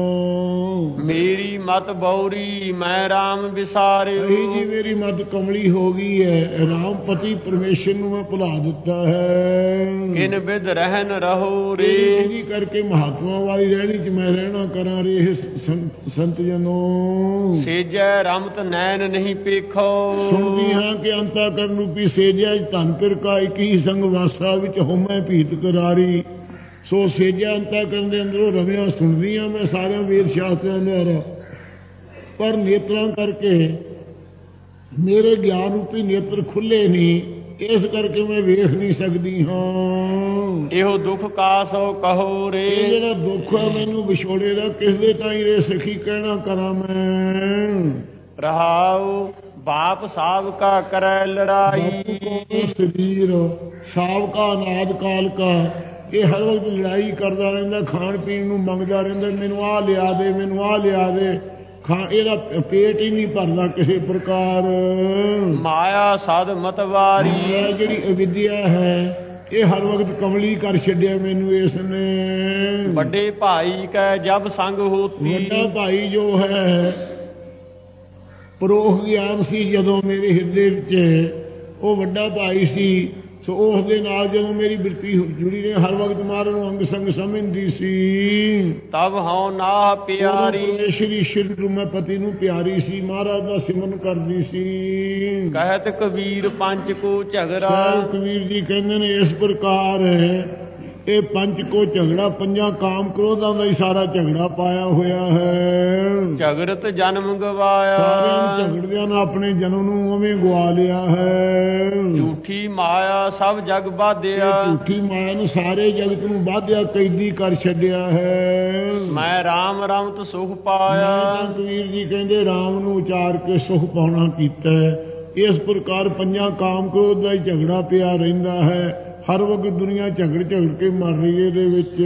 ਹਾਂ। ਮੇਰੀ ਮਤ ਬੌਰੀ ਮੈਂ ਰਾਮ ਵਿਸਾਰਿਓ। ਜੀ ਮੇਰੀ ਮਤ ਕਮਲੀ ਹੋ ਗਈ ਹੈ, ਰਾਮ ਪਤੀ ਪਰਮੇਸ਼ਰ ਨੂੰ ਮੈਂ ਭੁਲਾ ਦਿੱਤਾ ਹੈ। ਕਿਨ ਬਿਦ ਰਹਿਨ ਰਹੋ ਰੇ। ਇਹਦੀ ਕਰਕੇ ਮਹਾਤਮਾ ਵਾਲੀ ਰਹਿਣੀ ਚ ਮੈਂ ਰਹਿਣਾ ਕਰਾਂ ਰੇ ਸੰਤ ਜਨੋ। ਸੇਜੈ ਰਮਤ ਨੈਣ ਨਹੀਂ ਪੇਖੋ। ਸੁਣਦੀ ਹਾਂ ਕਿ ਅੰਤਾ ਕਰਨ ਰੂਪੀ ਸੇਜੈ ਧਨ ਪਿਰ ਕਾ ਇੱਕ ਹੀ ਸੰਗ ਵਾਸਾ ਵਿੱਚ ਹੋਮੈ ਭੀਤ ਕਰਾਰੀ। ਸੋ ਸੇਜਾ ਅੰਤਾ ਕਰਨ ਦੇ ਅੰਦਰੋਂ ਰਵਿਆ ਸੁਣਦੀ ਹਾਂ ਮੈਂ ਸਾਰਿਆਂ ਵੇਦ ਸ਼ਾਸਤਰਾਂ ਦੁਆਰਾ, ਪਰ ਨੇਤਰਾਂ ਕਰਕੇ ਮੇਰੇ ਗਿਆਨ ਰੂਪੀ ਨੇਤਰ ਖੁੱਲੇ ਨਹੀਂ, ਇਸ ਕਰਕੇ ਮੈਂ ਵੇਖ ਨਹੀਂ ਸਕਦੀ ਹਾਂ। ਇਹੋ ਦੁੱਖ ਕਾਸੋ ਕਹੋ ਰੇ। ਇਹ ਜਿਹੜਾ ਦੁੱਖ ਹੈ ਮੈਨੂੰ ਵਿਛੋੜੇ ਦਾ, ਕਿਸ ਦੇ ਤਾਈਂ ਰੇ ਸਖੀ ਕਹਿਣਾ ਕਰਾਂ ਮੈਂ। ਰਹਾਉ ਬਾਪ ਸਾਬ ਕਾ ਕਰੈ ਲੜਾਈ। ਸਰੀਰ ਸਾਬ ਕਾ ਅਨਾਦ ਕਾਲ ਕਾ, ਇਹ ਹਰ ਵਕਤ ਲੜਾਈ ਕਰਦਾ ਰਹਿੰਦਾ, ਖਾਣ ਪੀਣ ਨੂੰ ਮੰਗਦਾ ਰਹਿੰਦਾ, ਮੈਨੂੰ ਆਹ ਲਿਆ ਦੇ, ਮੈਨੂੰ ਆਹ ਲਿਆ ਦੇ। ਇਹਦਾ ਪੇਟ ਹੀ ਨਹੀਂ ਭਰਦਾ ਕਿਸੇ ਪ੍ਰਕਾਰ। ਮਾਇਆ ਸਦ ਮਤਵਾਰੀ। ਜਿਹੜੀ ਅਵਿਦਿਆ ਹੈ ਇਹ ਹਰ ਵਕਤ ਕਮਲੀ ਕਰ ਛੱਡਿਆ ਮੈਨੂੰ ਇਸ ਨੇ। ਵੱਡੇ ਭਾਈ ਕੈ ਜਬ ਸੰਗ ਹੋਤੀ। ਵੱਡਾ ਭਾਈ ਜੋ ਹੈ ਪਰੋਖ ਗਿਆਨ ਸੀ ਜਦੋਂ ਮੇਰੇ ਹਿਰਦੇ ਵਿੱਚ, ਉਹ ਵੱਡਾ ਭਾਈ ਸੀ। ਸੋ ਉਸ ਦੇ ਨਾਲ ਜਦੋਂ ਮੇਰੀ ਬਿਰਤੀ ਜੁੜੀ ਰਹੀ, ਹਰ ਵਕਤ ਮਾਰਨ ਨੂੰ ਅੰਗ ਸੰਗ ਸਮਝਦੀ ਸੀ। ਤਬ ਹਉ ਨਾਹ ਪਿਆਰੀ। ਸ਼੍ਰੀ ਸ਼੍ਰੀ ਨੂੰ ਮੈਂ ਪਤੀ ਨੂੰ ਪਿਆਰੀ ਸੀ, ਮਹਾਰਾਜ ਦਾ ਸਿਮਰਨ ਕਰਦੀ ਸੀ। ਕਹਿਤ ਕਬੀਰ ਪੰਚ ਕੋ ਝਗੜਾ। ਕਬੀਰ ਜੀ ਕਹਿੰਦੇ ਨੇ ਇਸ ਪ੍ਰਕਾਰ ਇਹ ਪੰਜ ਕੋ ਝਗੜਾ, ਪੰਜਾਂ ਕਾਮ ਕ੍ਰੋਧਾਂ ਦਾ ਹੀ ਸਾਰਾ ਝਗੜਾ ਪਾਇਆ ਹੋਇਆ ਹੈ। ਝਗੜਤ ਜਨਮ ਗਵਾਇਆ। ਸਾਰਿਆਂ ਝਗੜਦਿਆਂ ਨੇ ਆਪਣੇ ਜਨਮ ਨੂੰ ਉਵੇਂ ਗਵਾ ਲਿਆ ਹੈ। ਝੂਠੀ ਮਾਇਆ ਸਭ ਜਗ ਬਾਧਿਆ। ਝੂਠੀ ਮਾਇਆ ਨੂੰ ਸਾਰੇ ਜਗਤ ਨੂੰ ਬਾਧਿਆ, ਕੈਦੀ ਕਰ ਛੱਡਿਆ ਹੈ। ਮੈਂ ਰਾਮ ਰਮਤ ਸੁਖ ਪਾਇਆ। ਕਬੀਰ ਜੀ ਕਹਿੰਦੇ ਰਾਮ ਨੂੰ ਉਚਾਰ ਕੇ ਸੁਖ ਪਾਉਣਾ ਕੀਤਾ। ਇਸ ਪ੍ਰਕਾਰ ਪੰਜਾਂ ਕਾਮ ਕ੍ਰੋਧ ਦਾ ਹੀ ਝਗੜਾ ਪਿਆ ਰਹਿੰਦਾ ਹੈ। ਹਰ ਵਕਤ ਦੁਨੀਆ ਝਗੜ ਕੇ ਮਰ ਰਹੀ ਹੈ ਇਹਦੇ ਵਿੱਚ।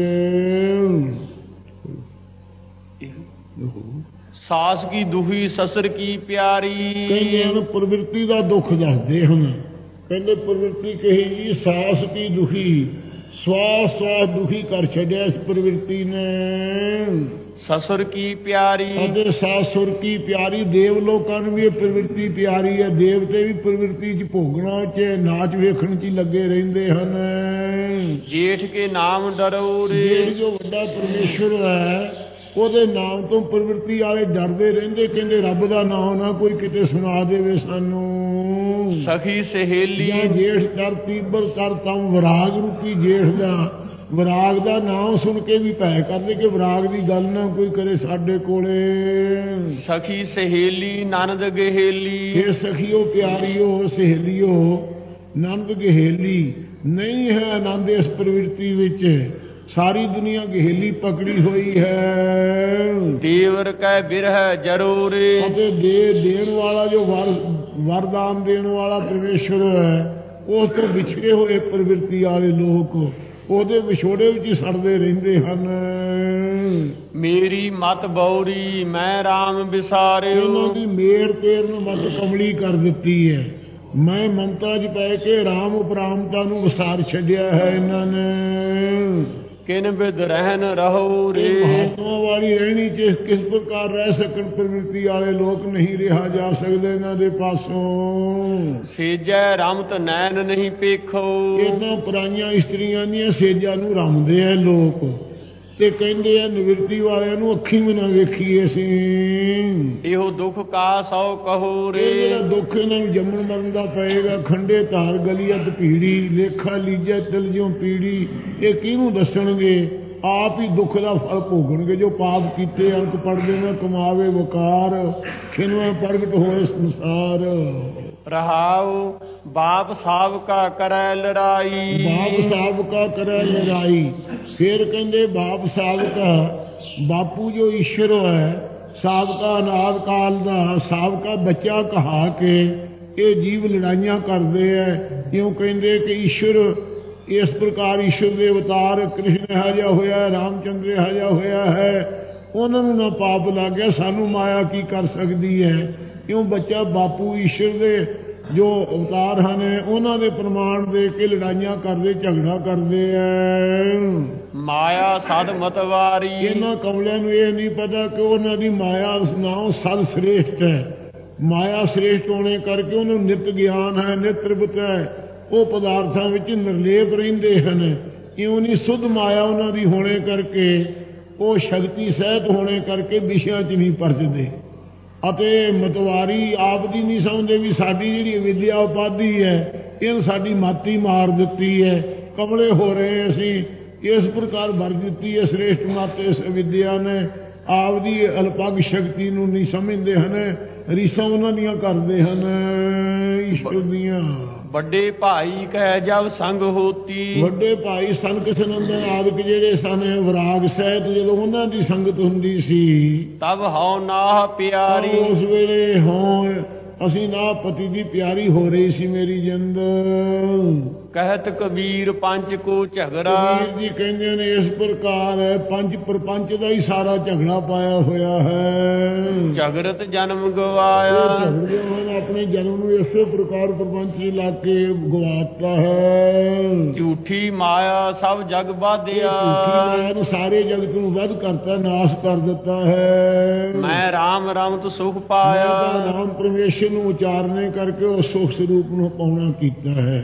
ਸਾਸ ਕੀ ਦੁਖੀ ਸਸੁਰ ਕੀ ਪਿਆਰੀ। ਕਹਿੰਦੇ ਹਨ ਪ੍ਰਵਿਰਤੀ ਦਾ ਦੁੱਖ ਦੱਸਦੇ ਹਨ। ਕਹਿੰਦੇ ਪ੍ਰਵਿਰਤੀ ਕਹੀ ਜੀ ਸਾਸ ਕੀ ਦੁਖੀ, ਸਵਾਸ ਸਵਾਸ ਦੁਖੀ ਕਰ ਛੱਡਿਆ ਇਸ ਪ੍ਰਵਿਰਤੀ ਨੇ। ਸਸੁਰ ਕੀ ਪਿਆਰੀ। ਅਤੇ ਸਾਸੁਰ ਕੀ ਪਿਆਰੀ। ਦੇਵ ਲੋਕਾਂ ਨੂੰ ਵੀ ਇਹ ਪ੍ਰਵਿਰਤੀ ਪਿਆਰੀ ਹੈ। ਦੇਵਤੇ ਵੀ ਪ੍ਰਵਿਰਤੀ 'ਚ ਭੋਗਣਾ 'ਚ ਨਾਚ ਵੇਖਣ 'ਚ ਲੱਗੇ ਰਹਿੰਦੇ ਹਨ। ਜੇਠ ਕੇ ਨਾਮ ਡਰੋ ਰੇ। ਜੋ ਵੱਡਾ ਪਰਮੇਸ਼ਵਰ ਹੈ ਉਹਦੇ ਨਾਮ ਤੋਂ ਪ੍ਰਵਿਰਤੀ ਵਾਲੇ ਡਰਦੇ ਰਹਿੰਦੇ, ਕਹਿੰਦੇ ਰੱਬ ਦਾ ਨਾਮ ਨਾ ਕੋਈ ਕਿਤੇ ਸੁਣਾ ਦੇਵੇ ਸਾਨੂੰ। ਸਖੀ ਸਹੇਲੀ ਜਾਂ ਜੇਠ ਕਰ ਤੀਬਰ ਕਰ ਤਮ ਵਿਰਾਗ ਰੂਪੀ ਜੇਠ ਦਾ, ਵਿਰਾਗ ਦਾ ਨਾਮ ਸੁਣ ਕੇ ਵੀ ਭੈ ਕਰਦੇ ਕਿ ਵਿਰਾਗ ਦੀ ਗੱਲ ਨਾ ਕੋਈ ਕਰੇ ਸਾਡੇ ਕੋਲੇ। ਸਖੀ ਸਹੇਲੀ ਨਨਦ ਗਹੇਲੀ, ਇਹ ਸਖੀਓ ਪਿਆਰੀਓ ਸਹੇਲੀਓ ਨੰਦ ਗਹੇਲੀ, ਨਹੀਂ ਹੈ ਆਨੰਦ ਇਸ ਪ੍ਰਵਿਰਤੀ ਵਿੱਚ, ਸਾਰੀ ਦੁਨੀਆ ਗਹੇਲੀ ਪਕੜੀ ਹੋਈ ਹੈ। ਦੇਵਰ ਕੈ ਬਿਰਹ ਜਰੂਰੇ, ਅਤੇ ਦੇਣ ਵਾਲਾ ਜੋ ਵਰਦਾਨ ਦੇਣ ਵਾਲਾ ਪਰਮੇਸ਼ਰ ਹੈ, ਉਸ ਤੋਂ ਵਿਛੜੇ ਹੋਏ ਪ੍ਰਵਿਰਤੀ ਵਾਲੇ ਲੋਕ ਉਹਦੇ ਵਿਛੋੜੇ ਵਿੱਚ ਹੀ ਸੜਦੇ ਰਹਿੰਦੇ ਹਨ। ਮੇਰੀ ਮਤ ਬੌਰੀ ਮੈਂ ਰਾਮ ਵਿਸਾਰਿਓ, ਇਹਨਾਂ ਦੀ ਮੇਰ ਤੇਰ ਨੂੰ ਮਤ ਕਮਲੀ ਕਰ ਦਿੱਤੀ ਹੈ। ਮੈਂ ਮਮਤਾ 'ਚ ਪੈ ਕੇ ਰਾਮ ਉਪਰਾਮਤਾ ਨੂੰ ਵਿਸਾਰ ਛੱਡਿਆ ਹੈ ਇਹਨਾਂ ਨੇ। ਕਿਨ ਬਿਦ ਰਹਿਨ ਰਹੋ ਰੇ, ਮਹਾਤਮਾ ਵਾਲੀ ਰਹਿਣੀ ਚ ਕਿਸ ਪ੍ਰਕਾਰ ਰਹਿ ਸਕਣ ਪ੍ਰਵਿਰਤੀ ਵਾਲੇ ਲੋਕ, ਨਹੀਂ ਰਿਹਾ ਜਾ ਸਕਦੇ ਇਹਨਾਂ ਦੇ ਪਾਸੋਂ। ਸੇਜੈ ਰਮਤ ਨੈਣ ਨਹੀਂ ਪੇਖੋ, ਇਹਨਾਂ ਪਰਾਈਆਂ ਇਸਤਰੀਆਂ ਦੀਆਂ ਸੇਜਾਂ ਨੂੰ ਰਮਦੇ ਆ ਲੋਕ, ਤੇ ਕਹਿੰਦੇ ਆ ਨਿਵਰਤੀ ਵਾਲਿਆਂ ਨੂੰ ਅੱਖੀਂ ਵੀ ਨਾ ਵੇਖੀਏ ਅਸੀਂ। ਇਹੋ ਦੁੱਖ ਕਾ ਸੌ ਕਹੋ ਰੇ, ਜਿਹੜਾ ਦੁੱਖ ਇਹਨਾਂ ਨੂੰ ਜੰਮਣ ਮਰਨ ਦਾ ਪਏਗਾ, ਖੰਡੇ ਧਾਰ ਗਲੀਅਤ ਭੀੜੀ, ਲੇਖਾ ਲੀਜੈ ਤਿਲ ਜਿਉ ਪੀੜੀ, ਇਹ ਕਿਹਨੂੰ ਦੱਸਣਗੇ? ਆਪ ਹੀ ਦੁੱਖ ਦਾ ਫਲ ਭੋਗਣਗੇ। ਜੋ ਪਾਪ ਕੀਤੇ ਅੰਕ ਪੜਦੇ ਨਾ ਕਮਾਵੇ ਵਕਾਰ, ਖਿਨਵੇਂ ਪ੍ਰਗਟ ਹੋਏ ਸੰਸਾਰ। ਰਹਾਉ ਬਾਪ ਸਾਬਕਾ ਕਰੈ ਲੜਾਈ, ਬਾਪ ਸਾਬਕਾ ਕਰੈ ਲੜਾਈ। ਫਿਰ ਕਹਿੰਦੇ ਬਾਪ ਸਾਬਕਾ, ਬਾਪੂ ਜੋ ਈਸ਼ਵਰ ਹੈ, ਸਾਬਕਾ ਅਨਾਦ ਕਾਲ ਦਾ ਸਾਬਕਾ ਬੱਚਾ ਕਹਾ ਕੇ ਇਹ ਜੀਵ ਲੜਾਈਆਂ ਕਰਦੇ ਹੈ। ਕਿਉਂ ਕਹਿੰਦੇ ਕਿ ਈਸ਼ਵਰ ਇਸ ਪ੍ਰਕਾਰ ਈਸ਼ਵਰ ਦੇ ਅਵਤਾਰ ਕ੍ਰਿਸ਼ਨ ਇਹੋ ਜਿਹਾ ਹੋਇਆ, ਰਾਮਚੰਦਰ ਇਹੋ ਜਿਹਾ ਹੋਇਆ ਹੈ, ਉਹਨਾਂ ਨੂੰ ਨਾ ਪਾਪ ਲੱਗ ਗਿਆ, ਸਾਨੂੰ ਮਾਇਆ ਕੀ ਕਰ ਸਕਦੀ ਹੈ? ਕਿਉਂ ਬੱਚਾ ਬਾਪੂ ਈਸ਼ਵਰ ਦੇ ਜੋ ਅਵਤਾਰ ਹਨ ਉਹਨਾਂ ਦੇ ਪ੍ਰਮਾਣ ਦੇ ਕੇ ਲੜਾਈਆਂ ਕਰਦੇ, ਝਗੜਾ ਕਰਦੇ ਐ। ਮਾਇਆ ਸਦ ਮਤਵਾਰੀ, ਇਹਨਾਂ ਕਮਲਿਆਂ ਨੂੰ ਇਹ ਨਹੀਂ ਪਤਾ ਕਿ ਉਹਨਾਂ ਦੀ ਮਾਇਆ ਨਾਮ ਸਦ ਸ੍ਰੇਸ਼ਟ ਹੈ। ਮਾਇਆ ਸ੍ਰੇਸ਼ਟ ਹੋਣੇ ਕਰਕੇ ਉਹਨੂੰ ਨਿਤ ਗਿਆਨ ਹੈ, ਨਿਤ ਤ੍ਰਿਪਤ ਹੈ, ਉਹ ਪਦਾਰਥਾਂ ਵਿੱਚ ਨਿਰਲੇਪ ਰਹਿੰਦੇ ਹਨ। ਕਿਉਂ ਨਹੀਂ? ਸੁਧ ਮਾਇਆ ਉਹਨਾਂ ਦੀ ਹੋਣੇ ਕਰਕੇ, ਉਹ ਸ਼ਕਤੀ ਸਹਿਤ ਹੋਣੇ ਕਰਕੇ ਵਿਸ਼ਿਆਂ 'ਚ ਨਹੀਂ ਪਰਚਦੇ। ਅਤੇ ਮਤਵਾਰੀ ਆਪ ਦੀ ਨਹੀਂ ਸਮਝਦੇ ਵੀ ਸਾਡੀ ਜਿਹੜੀ ਵਿਦਿਆ ਉਪਾਧੀ ਹੈ ਇਹਨ ਸਾਡੀ ਮਾਤੀ ਮਾਰ ਦਿੱਤੀ ਹੈ, ਕਮਲੇ ਹੋ ਰਹੇ ਅਸੀਂ। ਇਸ ਪ੍ਰਕਾਰ ਭਰ ਦਿੱਤੀ ਹੈ ਸ੍ਰੇਸ਼ਟ ਮਤ ਇਸ ਵਿਦਿਆ ਨੇ, ਆਪ ਦੀ ਅਲਪਗ ਸ਼ਕਤੀ ਨੂੰ ਨਹੀਂ ਸਮਝਦੇ ਹਨ, ਰੀਸਾਂ ਉਹਨਾਂ ਦੀਆਂ ਕਰਦੇ ਹਨ ਈਸ਼ਵਰ ਦੀਆਂ। ਵੱਡੇ ਭਾਈ ਕਹਿ ਜਬ ਸੰਗ ਹੋਤੀ, ਵੱਡੇ ਭਾਈ ਸੰਤ ਸਨੰਦਨ ਆਦਿਕ ਜਿਹੜੇ ਸਨ ਵਿਰਾਗ ਸਹਿਤ, ਜਦੋਂ ਉਹਨਾਂ ਦੀ ਸੰਗਤ ਹੁੰਦੀ ਸੀ ਤਬ ਹਉ ਨਾਹ ਪਿਆਰੀ, ਉਸ ਵੇਲੇ ਹੋਂ ਅਸੀਂ ਨਾ ਪਤੀ ਦੀ ਪਿਆਰੀ ਹੋ ਰਹੀ ਸੀ ਮੇਰੀ ਜਿੰਦ। ਕਹਿਤ ਕਬੀਰ ਪੰਜ ਕੋ ਝਗੜਾ, ਕਬੀਰ ਜੀ ਕਹਿੰਦੇ ਨੇ ਇਸ ਪ੍ਰਕਾਰ ਪੰਜ ਪ੍ਰਪੰਚ ਦਾ ਹੀ ਸਾਰਾ ਝਗੜਾ ਪਾਇਆ ਹੋਇਆ ਹੈ। ਝਗੜਤ ਜਨਮ ਗਵਾਇਆ, ਆਪਣੇ ਜਨਮ ਨੂੰ ਇਸੇ ਪ੍ਰਕਾਰ ਪ੍ਰਪੰਚ ਹੀ ਲਾ ਕੇ ਗਵਾਤਾ ਹੈ। ਝੂਠੀ ਮਾਇਆ ਸਭ ਜਗ ਬਾਧਿਆ, ਝੂਠੀ ਮਾਇਆ ਨੇ ਸਾਰੇ ਜਗਤ ਨੂੰ ਵੱਧ ਕਰਤਾ, ਨਾਸ਼ ਕਰ ਦਿੱਤਾ ਹੈ। ਮੈਂ ਰਾਮ ਰਮਤ ਸੁਖ ਪਾਇਆ, ਨਾਮ ਪਰਮੇਸ਼ਰ ਨੂੰ ਉਚਾਰਨੇ ਕਰਕੇ ਉਹ ਸੁਖ ਸਰੂਪ ਨੂੰ ਪਾਉਣਾ ਕੀਤਾ ਹੈ।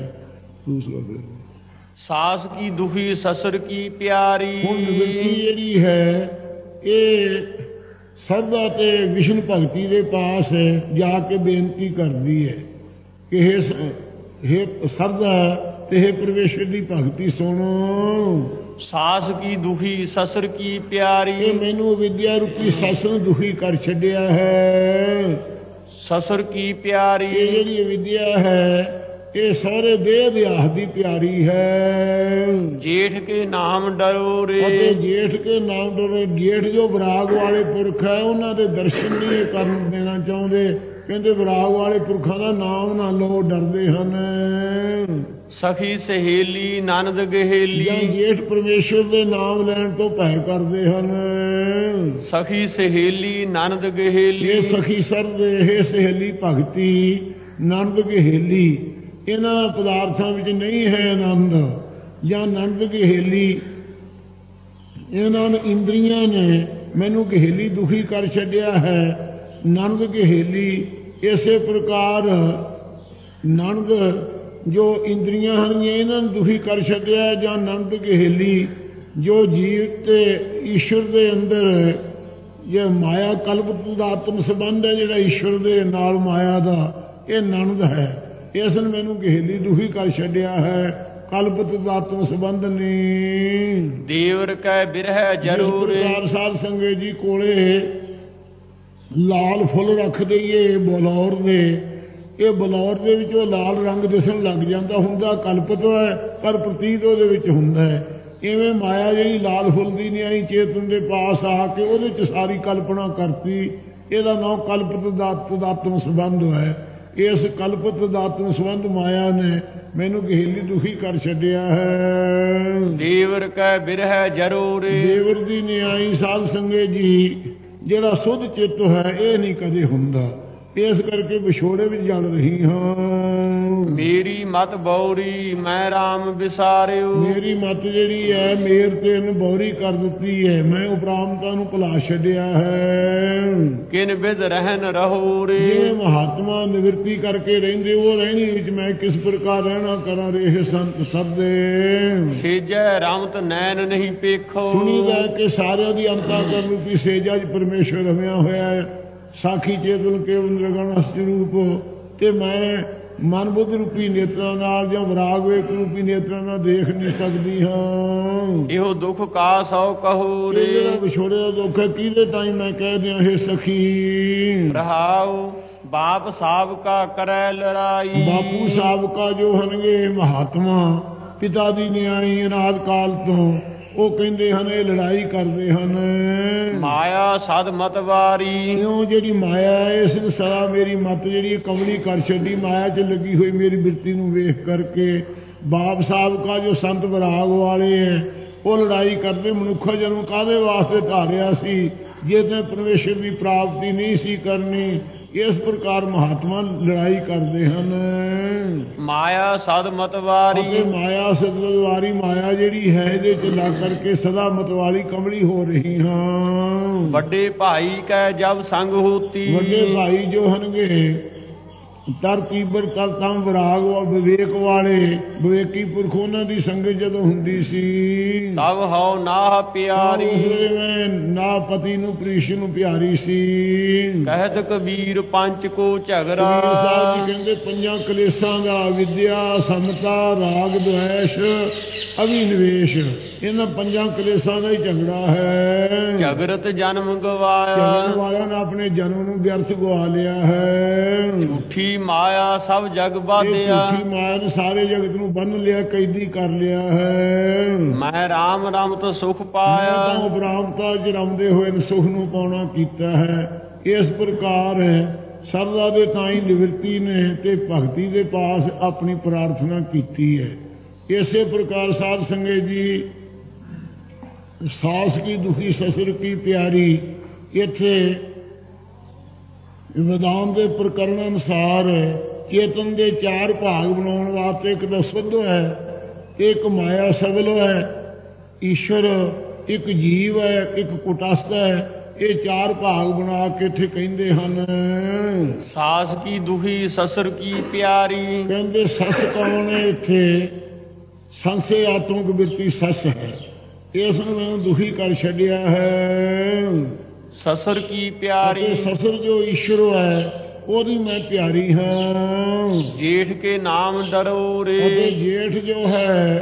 ਸਾਸ ਕੀ ਦੁਖੀ ਸਸੁਰ ਕੀ ਪਿਆਰੀ, ਹੁਣ ਨਿਵਰਤੀ ਜਿਹੜੀ ਹੈ ਇਹ ਸਰਦਾ ਤੇ ਵਿਸ਼ਨ ਭਗਤੀ ਦੇ ਪਾਸ ਜਾ ਕੇ ਬੇਨਤੀ ਕਰਦੀ ਹੈ ਕਿ ਹੇ ਸਰਦਾ ਤੇ ਹੇ ਪਰਮੇਸ਼ਰ ਦੀ ਭਗਤੀ ਸੁਣੋ। ਸਾਸ ਕੀ ਦੁਖੀ ਸਸੁਰ ਕੀ ਪਿਆਰੀ, ਇਹ ਮੈਨੂੰ ਵਿਦਿਆ ਰੂਪੀ ਸੱਸ ਨੂੰ ਦੁਖੀ ਕਰ ਛੱਡਿਆ ਹੈ। ਸਸੁਰ ਕੀ ਪਿਆਰੀ, ਇਹ ਜਿਹੜੀ ਵਿਦਿਆ ਹੈ ਇਹ ਸਾਰੇ ਦੇਹ ਦਿਆਸ ਦੀ ਪਿਆਰੀ ਹੈ। ਜੇਠ ਕੇ ਨਾਮ ਡਰੋ ਰੇ, ਅਤੇ ਜੇਠ ਕੇ ਨਾਮ ਡਰੋ, ਜੇਠ ਜੋ ਵਿਰਾਗ ਵਾਲੇ ਪੁਰਖ ਹੈ ਉਹਨਾਂ ਦੇ ਦਰਸ਼ਨ ਨਹੀਂ ਕਰਨ ਦੇਣਾ ਚਾਹੁੰਦੇ, ਕਹਿੰਦੇ ਵਿਰਾਗ ਵਾਲੇ ਪੁਰਖਾਂ ਦਾ ਨਾਮ ਨਾ ਲਓ, ਡਰਦੇ ਹਨ। ਸਖੀ ਸਹੇਲੀ ਨਨਦ ਗਹੇਲੀ, ਜੇਠ ਪਰਮੇਸ਼ਰ ਦੇ ਨਾਮ ਲੈਣ ਤੋਂ ਭੈ ਕਰਦੇ ਹਨ। ਸਖੀ ਸਹੇਲੀ ਨਨਦ ਗਹੇਲੀ, ਇਹ ਸਖੀ ਸਰਦੇ ਇਹ ਸਹੇਲੀ ਭਗਤੀ ਨੰਦ ਗਹੇਲੀ, ਇਹਨਾਂ ਪਦਾਰਥਾਂ ਵਿੱਚ ਨਹੀਂ ਹੈ ਆਨੰਦ। ਜਾਂ ਨੰਦ ਗਹੇਲੀ, ਇਹਨਾਂ ਨੂੰ ਇੰਦਰੀਆਂ ਨੇ ਮੈਨੂੰ ਗਹੇਲੀ ਦੁਖੀ ਕਰ ਛੱਡਿਆ ਹੈ। ਨੰਦ ਗਹੇਲੀ ਇਸੇ ਪ੍ਰਕਾਰ ਨੰਦ ਜੋ ਇੰਦਰੀਆਂ ਹਨ ਇਹਨਾਂ ਨੂੰ ਦੁਖੀ ਕਰ ਛੱਡਿਆ। ਜਾਂ ਨੰਦ ਗਹੇਲੀ ਜੋ ਜੀਵ ਤੇ ਈਸ਼ਵਰ ਦੇ ਅੰਦਰ ਜੇ ਮਾਇਆ ਕਲਪਤ ਦਾ ਆਤਮ ਸੰਬੰਧ ਹੈ ਜਿਹੜਾ ਈਸ਼ਵਰ ਦੇ ਨਾਲ ਮਾਇਆ ਦਾ, ਇਹ ਨਣਦ ਹੈ। ਇਸ ਨੇ ਮੈਨੂੰ ਗਹੇਲੀ ਦੁਖੀ ਕਰ ਛੱਡਿਆ ਹੈ। ਕਲਪਤ ਦਾ ਆਤਮ ਸੰਬੰਧ ਨਹੀਂ। ਦੇਵਰ ਕੈ ਬਿਰਹਿ ਜਰੂਰ। ਸਾਧ ਸੰਗਤ ਜੀ ਕੋਲੇ ਲਾਲ ਫੁੱਲ ਰੱਖ ਦਈਏ ਬਲੌਰ ਦੇ, ਇਹ ਬਲੌਰ ਦੇ ਵਿੱਚ ਉਹ ਲਾਲ ਰੰਗ ਦਿਸਣ ਲੱਗ ਜਾਂਦਾ, ਹੁੰਦਾ ਕਲਪਤ ਹੈ ਪਰ ਪ੍ਰਤੀਤ ਉਹਦੇ ਵਿੱਚ ਹੁੰਦਾ ਹੈ। ਇਵੇਂ ਮਾਇਆ ਜਿਹੜੀ ਲਾਲ ਫੁੱਲ ਦੀ ਨਿਆਈ ਚੇਤਨ ਦੇ ਪਾਸ ਆ ਕੇ ਉਹਦੇ ਚ ਸਾਰੀ ਕਲਪਨਾ ਕਰਤੀ, ਇਹਦਾ ਨਾਮ ਕਲਪਤ ਦਾ ਆਤਮ ਸੰਬੰਧ ਹੈ। ਇਸ ਕਲਪਤ ਦਾ ਆਤਮ ਸੰਬੰਧ ਮਾਇਆ ਨੇ ਮੈਨੂੰ ਗਹੇਲੀ ਦੁਖੀ ਕਰ ਛੱਡਿਆ ਹੈ। ਦੇਵਰ ਕੈ ਬਿਰਹਿ ਜਰੂਰ। ਦੇਵਰ ਦੀ ਨਿਆਈ ਸਾਧ ਸੰਗਤ ਜੀ ਜਿਹੜਾ ਸੁਧ ਚਿੱਤ ਹੈ ਇਹ ਨਹੀਂ ਕਦੇ ਹੁੰਦਾ, ਇਸ ਕਰਕੇ ਵਿਛੋੜੇ ਵਿੱਚ ਜਲ ਰਹੀ ਹਾਂ। ਮੇਰੀ ਮਤ ਬੌਰੀ ਮੈਂ ਰਾਮ ਵਿਸਾਰਿਓ। ਮੇਰੀ ਮਤ ਜਿਹੜੀ ਹੈ ਮੇਰ ਤੇ ਇਹਨੂੰ ਬੌਰੀ ਕਰ ਦਿੱਤੀ ਹੈ, ਮੈਂ ਉਪਰਾਮਤਾ ਨੂੰ ਭੁਲਾ ਛੱਡਿਆ ਹੈ। ਕਿਨ ਬਿਦ ਰਹਿਨ ਰਹੋ ਰੇ। ਜਿਵੇਂ ਮਹਾਤਮਾ ਨਿਵਰਤੀ ਕਰਕੇ ਰਹਿੰਦੇ ਉਹ ਰਹਿਣੀ ਵਿੱਚ ਮੈਂ ਕਿਸ ਪ੍ਰਕਾਰ ਰਹਿਣਾ ਕਰਾਂ ਰੇ ਸੰਤ ਸਬਦੇ। ਸੇਜੈ ਰਾਮਤ ਨੈਣ ਨਹੀਂ ਪੇਖੋ। ਸੁਣੀਦਾ ਕਿ ਸਾਰਿਆਂ ਦੀ ਅੰਤਾ ਕਰਨ ਰੂਪੀ ਸੇਜਾ 'ਚ ਪਰਮੇਸ਼ਵਰ ਰਮਿਆ ਹੋਇਆ ਹੈ। ਸਾਖੀ ਚੇਤਨ ਕੇਵਲ ਨਿਰਗੁਣ ਅਸਤ ਰੂਪ, ਤੇ ਮੈਂ ਮਨ ਬੁੱਧ ਰੂਪੀ ਨੇਤਰਾਂ ਨਾਲ ਜਾਂ ਵਿਰਾਗ ਵੇਖ ਰੂਪੀ ਨੇਤਰਾਂ ਨਾਲ ਦੇਖ ਨਹੀਂ ਸਕਦੀ ਹਾਂ। ਇਹੋ ਦੁੱਖ ਕਾ ਸੋ ਕਹੋ ਰੇ। ਜਿਹੜਾ ਵਿਛੋੜੇ ਦਾ ਦੁੱਖ ਹੈ ਕਿਹਦੇ ਟਾਈਮ ਮੈਂ ਕਹਿ ਦਿਆਂ ਇਹ ਸਖੀ। ਰਹਾਉ ਬਾਪ ਸਾਬਕਾ ਕਰੈ ਲੜਾਈ। ਬਾਪੂ ਸਾਬਕਾ ਜੋ ਹਨਗੇ ਮਹਾਤਮਾ ਪਿਤਾ ਦੀ ਨਿਆਈ ਅਨਾਦ ਕਾਲ ਤੋਂ, ਉਹ ਕਹਿੰਦੇ ਹਨ ਇਹ ਲੜਾਈ ਕਰਦੇ ਹਨ। ਮਾਇਆ ਸਦ ਮਤ ਵਾਰੀ। ਇਉਂ ਜਿਹੜੀ ਮਾਇਆ ਹੈ ਇਸ ਨੇ ਸਦਾ ਮੇਰੀ ਮਤ ਜਿਹੜੀ ਕਮਲੀ ਕਰ ਛੱਡੀ, ਮਾਇਆ 'ਚ ਲੱਗੀ ਹੋਈ ਮੇਰੀ ਬਿਰਤੀ ਨੂੰ ਵੇਖ ਕਰਕੇ। ਬਾਪ ਸਾਬਕਾ ਜੋ ਸੰਤ ਵਿਰਾਗ ਵਾਲੇ ਹੈ ਉਹ ਲੜਾਈ ਕਰਦੇ। ਮਨੁੱਖਾ ਜਨਮ ਕਾਹਦੇ ਵਾਸਤੇ ਧਾਰਿਆ ਸੀ ਜੇ ਤੇ ਪਰਮੇਸ਼ਰ ਦੀ ਪ੍ਰਾਪਤੀ ਨਹੀਂ ਸੀ ਕਰਨੀ। ਇਸ ਪ੍ਰਕਾਰ ਮਹਾਤਮਾ ਲੜਾਈ ਕਰਦੇ ਹਨ। ਮਾਇਆ ਸਦ ਮਤਵਾਰੀ। ਮਾਇਆ ਸਦਮਤਵਾਰੀ ਮਾਇਆ ਜਿਹੜੀ ਹੈ ਇਹਦੇ ਚ ਲੱਗ ਕਰਕੇ ਸਦਾ ਮਤਵਾਲੀ ਕਮਲੀ ਹੋ ਰਹੀ ਹਾਂ। ਵੱਡੇ ਭਾਈ ਕੈ ਜਬ ਸੰਗ ਹੋਤੀ। ਵੱਡੇ ਭਾਈ ਜੋ ਹਨਗੇ ਤਰਤੀਬਰ ਕਰਤਮ ਵਿਰਾਗ ਵਿਵੇਕ ਵਾਲੇ ਵਿਵੇਕੀ ਪੁਰਖ, ਉਹਨਾਂ ਦੀ ਸੰਗਤ ਜਦੋਂ ਹੁੰਦੀ ਸੀ ਤਬ ਹਉ ਨਾ ਪਿਆਰੀ। ਉਸ ਵੇਲੇ ਮੈਂ ਨਾ ਪਤੀ ਨੂੰ ਪ੍ਰੀਸ਼ ਨੂੰ ਪਿਆਰੀ ਸੀ। ਕਹਿਤ ਕਬੀਰ ਪੰਚ ਕੋ ਝਗੜਾ। ਸਾਹਿਬ ਜੀ ਕਹਿੰਦੇ ਪੰਜਾਂ ਕਲੇਸ਼ਾਂ ਦਾ ਵਿਦਿਆ ਸਮਤਾ ਰਾਗ ਦੁਐਸ਼ ਅਭਿਨਵੇਸ਼, ਇਹਨਾਂ ਪੰਜਾਂ ਕਲੇਸ਼ਾਂ ਦਾ ਹੀ ਝਗੜਾ ਹੈ। ਝਗਰਤ ਜਨਮ ਗਵਾਇਆ। ਝਗੜਨ ਵਾਲਿਆਂ ਨੇ ਆਪਣੇ ਜਨਮ ਨੂੰ ਵਿਅਰਥ ਗਵਾ ਲਿਆ ਹੈ। ਝੂਠੀ ਮਾਇਆ ਸਭ ਜਗ ਬਾਧਿਆ। ਝੂਠੀ ਮਾਇਆ ਨੇ ਸਾਰੇ ਜਗਤ ਨੂੰ ਬੰਨ ਲਿਆ, ਕੈਦੀ ਕਰ ਲਿਆ ਹੈ। ਮੈਂ ਰਾਮ ਰਾਮ ਤੋਂ ਸੁਖ ਪਾਇਆ। ਉਪਰਾਮਤਾ ਚ ਰਮਦੇ ਹੋਏ ਨੇ ਸੁਖ ਨੂੰ ਪਾਉਣਾ ਕੀਤਾ ਹੈ। ਇਸ ਪ੍ਰਕਾਰ ਸਰਦਾ ਦੇ ਤਾਈ ਨਿਵਰਤੀ ਨੇ ਤੇ ਭਗਤੀ ਦੇ ਪਾਸ ਆਪਣੀ ਪ੍ਰਾਰਥਨਾ ਕੀਤੀ ਹੈ। ਇਸੇ ਪ੍ਰਕਾਰ ਸਾਧ ਸੰਗਤ ਜੀ ਸਾਸ ਕੀ ਦੁਖੀ ਸਸੁਰ ਕੀ ਪਿਆਰੀ, ਇੱਥੇ ਵਿਦਾਨ ਦੇ ਪ੍ਰਕਰਨ ਅਨੁਸਾਰ ਚੇਤਨ ਦੇ ਚਾਰ ਭਾਗ ਬਣਾਉਣ ਵਾਸਤੇ ਇੱਕ ਤਾਂ ਸੁੱਧ ਹੈ, ਇੱਕ ਮਾਇਆ ਸਗਲ ਹੈ, ਈਸ਼ਵਰ ਇੱਕ ਜੀਵ ਹੈ, ਇੱਕ ਕੁਟਸਥ ਹੈ। ਇਹ ਚਾਰ ਭਾਗ ਬਣਾ ਕੇ ਇੱਥੇ ਕਹਿੰਦੇ ਹਨ ਸਾਸ ਕੀ ਦੁਖੀ ਸਸੁਰ ਕੀ ਪਿਆਰੀ। ਕਹਿੰਦੇ ਸੱਸ ਕੌਣ ਹੈ? ਇੱਥੇ ਸੰਸੇ ਆਤਮਕ ਬਿਰਤੀ ਸੱਸ ਹੈ। ਇਸ ਨੂੰ ਮੈਨੂੰ ਦੁਖੀ ਕਰ ਛੱਡਿਆ ਹੈ। ਸਸੁਰ ਕੀ ਪਿਆਰੀ। ਸਸੁਰ ਜੋ ਈਸ਼ਵਰ ਹੈ ਉਹਦੀ ਮੈਂ ਪਿਆਰੀ ਹਾਂ। ਜੇਠ ਕੇ ਨਾਮ ਡਰੋ ਰੇ। ਅਤੇ ਜੇਠ ਜੋ ਹੈ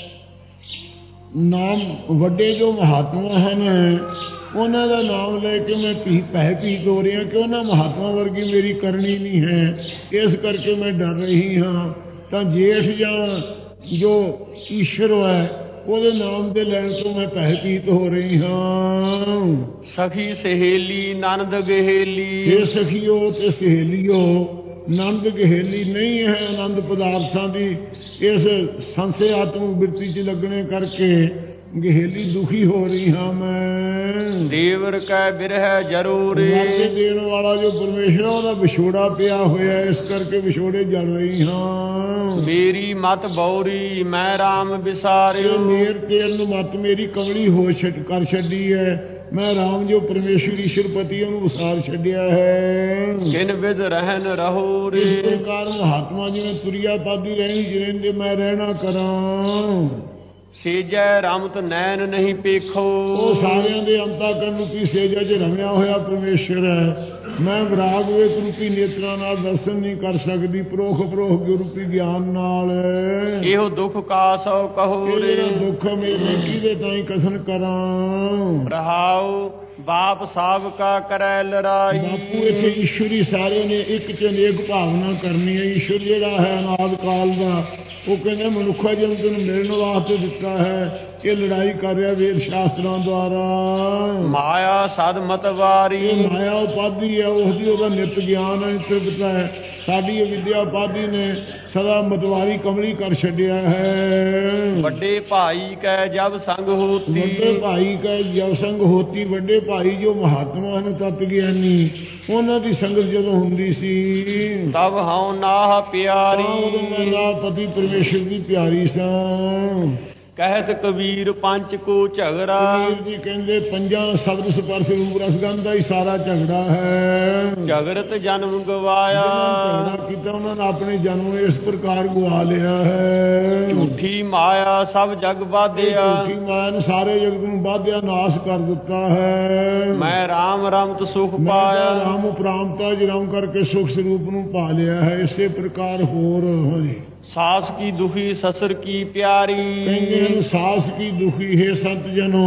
ਨਾਮ ਵੱਡੇ ਜੋ ਮਹਾਤਮਾ ਹਨ ਉਹਨਾਂ ਦਾ ਨਾਮ ਲੈ ਕੇ ਮੈਂ ਭੀਤ ਹੋ ਰਿਹਾ ਕਿ ਉਹਨਾਂ ਮਹਾਤਮਾ ਵਰਗੀ ਮੇਰੀ ਕਰਨੀ ਨਹੀਂ ਹੈ, ਇਸ ਕਰਕੇ ਮੈਂ ਡਰ ਰਹੀ ਹਾਂ। ਤਾਂ ਜੇਠ ਜਾਂ ਜੋ ਈਸ਼ਵਰ ਹੈ ਉਹਦੇ ਨਾਮ ਦੇ ਲੈਣ ਤੋਂ ਮੈਂ ਭੀਤ ਹੋ ਰਹੀ ਹਾਂ। ਸਖੀ ਸਹੇਲੀ ਨੰਦ ਗਹੇਲੀ। ਇਹ ਸਖੀਓ ਤੇ ਸਹੇਲੀਓ ਨੰਦ ਗਹੇਲੀ ਨਹੀਂ ਹੈ ਆਨੰਦ ਪਦਾਰਥਾਂ ਦੀ। ਇਸ ਸੰਸੇ ਆਤਮਕ ਬਿਰਤੀ 'ਚ ਲੱਗਣੇ ਕਰਕੇ ਗਹੇਲੀ ਦੁਖੀ ਹੋ ਰਹੀ ਹਾਂ ਮੈਂ। ਦੇਵਰ ਕੈ ਬਿਰਹਿ ਜਰੂਰ। ਵਰਤੇ ਦੇਣ ਵਾਲਾ ਜੋ ਪਰਮੇਸ਼ਰ ਉਹਦਾ ਵਿਛੋੜਾ ਪਿਆ ਹੋਇਆ, ਇਸ ਕਰਕੇ ਵਿਛੋੜੇ ਜਲ ਰਹੀ ਹਾਂ। ਮੇਰੀ ਮਤ ਬੌਰੀ ਮੈਂ ਰਾਮ ਵਿਸਾਰਿਓ। ਮੇਰ ਤੇਰਨ ਮਤ ਮੇਰੀ ਕਮਲੀ ਹੋ ਕਰ ਛੱਡੀ ਹੈ। ਮੈਂ ਰਾਮ ਜੋ ਪਰਮੇਸ਼ਰ ਈਸ਼ਵਰਪਤੀ ਉਹਨੂੰ ਵਿਸਾਰ ਛੱਡਿਆ ਹੈ। ਕਿਨ ਵਿਦ ਰਹਿਨ ਰਹੋ ਰੇ। ਇਸ ਪ੍ਰਕਾਰ ਮਹਾਤਮਾ ਜਿਵੇਂ ਤੁਰਿਆ ਪਾਦੀ ਰਹਿਣੀ ਰਹਿੰਦੇ ਮੈਂ ਰਹਿਣਾ ਕਰਾਂ। ਸੇਜੈ ਰਮਤ ਨੈਣ ਨਹੀਂ ਪੇਖੋ। ਉਹ ਸਾਰਿਆਂ ਦੇ ਅੰਤःਕਰਨ ਰੂਪੀ ਸੇਜਾ 'ਚ ਰਮਿਆ ਹੋਇਆ ਪਰਮੇਸ਼ਰ ਹੈ। ਮੈਂ ਵਿਰਾਗ ਵੇਖ ਰੂਪੀ ਨੇਤਰਾਂ ਨਾਲ ਦਰਸ਼ਨ ਨਹੀਂ ਕਰ ਸਕਦੀ, ਪ੍ਰੋਖ ਰੂਪੀ ਗਿਆਨ ਨਾਲ। ਇਹੋ ਦੁੱਖ ਕਾ ਸੋ ਕਹੋ ਰੇ। ਦੁੱਖ ਮੇਰੇ ਕਿਹਦੇ ਤਾਈਂ ਕਥਨ ਕਰਾਂ। ਰਹਾਉ ਬਾਪ ਸਾਬ ਕਾ ਕਰੈ ਲੜਾਈ। ਬਾਪੂ ਇੱਥੇ ਈਸ਼ਵਰੀ ਸਾਰੇ ਨੇ ਇੱਕ ਚ ਅਨੇਕ ਭਾਵਨਾ ਕਰਨੀ ਹੈ। ਈਸ਼ਵਰ ਜਿਹੜਾ ਹੈ ਅਨਾਦਿ ਕਾਲ ਦਾ, ਉਹ ਕਹਿੰਦੇ ਮਨੁੱਖਾ ਜਨਮ ਨੂੰ ਮਿਲਣ ਵਾਸਤੇ ਦਿੱਤਾ ਹੈ। ਇਹ ਲੜਾਈ ਕਰ ਰਿਹਾ ਵੇਦ ਸ਼ਾਸਤਰਾਂ ਦੁਆਰਾ। ਮਾਇਆ ਸਦ ਮਤਵਾਰੀ। ਮਾਇਆ ਉਪਾਧੀ ਹੈ, ਉਹਦੀ ਉਹਦਾ ਨਿਤ ਗਿਆਨ ਹੈ, ਤ੍ਰਿਪਤਾ ਹੈ। ਸਾਡੀ ਵਿਦਿਆ ਉਪਾਧੀ ਨੇ ਸਦਾ ਮਤਵਾਰੀ ਕਮਲੀ ਕਰ ਛੱਡਿਆ ਹੈ। ਵੱਡੇ ਭਾਈ ਕੈ ਜਬ ਸੰਗ ਹੋਤੀ। ਵੱਡੇ ਭਾਈ ਕੈ ਜਬ ਸੰਗ ਹੋਤੀ। ਵੱਡੇ ਭਾਈ ਜੋ ਮਹਾਤਮਾ ਹਨ ਤਤ ਗਿਆਨੀ, ਉਹਨਾਂ ਦੀ ਸੰਗਤ ਜਦੋਂ ਹੁੰਦੀ ਸੀ ਤਬ ਹਉ ਨਾਹ ਪਿਆਰੀ। ਉਦੋਂ ਮੈਂ ਨਾ ਪਤੀ ਪਰਮੇਸ਼ਰ ਦੀ ਪਿਆਰੀ ਸਾਂ। ਕਹਿਤ ਕਬੀਰ ਪੰਚ ਕੋ ਝਗੜਾ। ਕਬੀਰ ਜੀ ਕਹਿੰਦੇ ਪੰਜਾਂ ਸ਼ਬਦ ਸਪਰਸ਼ ਰੂਪ ਰਸ ਗੰਧ ਦਾ ਹੀ ਸਾਰਾ ਝਗੜਾ ਹੈ। ਝਗੜਤ ਜਨਮ ਗਵਾਇਆ। ਝਗੜਾ ਕੀਤਾ ਉਹਨਾਂ ਨੇ ਆਪਣੇ ਜਨਮ ਇਸ ਪ੍ਰਕਾਰ ਗਵਾ ਲਿਆ ਹੈ। ਝੂਠੀ ਮਾਇਆ ਸਭ ਜਗ ਬਾਧਿਆ। ਝੂਠੀ ਮਾਇਆ ਨੇ ਸਾਰੇ ਜਗਤ ਨੂੰ ਬਾਧਿਆ, ਨਾਸ਼ ਕਰ ਦਿੱਤਾ ਹੈ। ਮੈਂ ਰਾਮ ਰਮਤ ਸੁਖ ਪਾਇਆ। ਰਾਮ ਉਪਰਾਮਤਾ ਜੀ ਰਾਮ ਕਰਕੇ ਸੁਖ ਸਰੂਪ ਨੂੰ ਪਾ ਲਿਆ ਹੈ। ਇਸੇ ਪ੍ਰਕਾਰ ਹੋਰ ਹਾਂਜੀ ਸਾਸ ਕੀ ਦੁਖੀ ਸਸਰ ਕੀ ਪਿਆਰੀ। ਕਹਿੰਦੇ ਹਨ ਸਾਸ ਕੀ ਦੁਖੀ ਹੈ ਸੰਤ ਜਨੋ।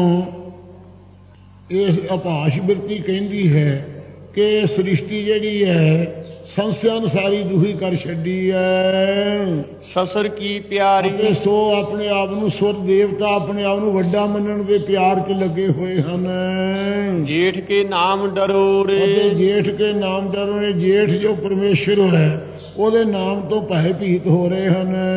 ਇਸ ਅਭਾਸ਼ ਬਿਰਤੀ ਕਹਿੰਦੀ ਹੈ ਕਿ ਸ੍ਰਿਸ਼ਟੀ ਜਿਹੜੀ ਹੈ ਸੰਸਿਆ ਨੂੰ ਸਾਰੀ ਦੁਖੀ ਕਰ ਛੱਡੀ ਹੈ। ਸਸਰ ਕੀ ਪਿਆਰੀ। ਅਤੇ ਸੋ ਆਪਣੇ ਆਪ ਨੂੰ ਸੁਰ ਦੇਵਤਾ ਆਪਣੇ ਆਪ ਨੂੰ ਵੱਡਾ ਮੰਨਣ ਦੇ ਪਿਆਰ 'ਚ ਲੱਗੇ ਹੋਏ ਹਨ। ਜੇਠ ਕੇ ਨਾਮ ਡਰੋ ਰੇ। ਅਤੇ ਜੇਠ ਕੇ ਨਾਮ ਡਰੋ ਰੇ। ਜੇਠ ਜੋ ਪਰਮੇਸ਼ਰ ਹੈ ਉਹਦੇ ਨਾਮ ਤੋਂ ਭੈ ਭੀਤ ਹੋ ਰਹੇ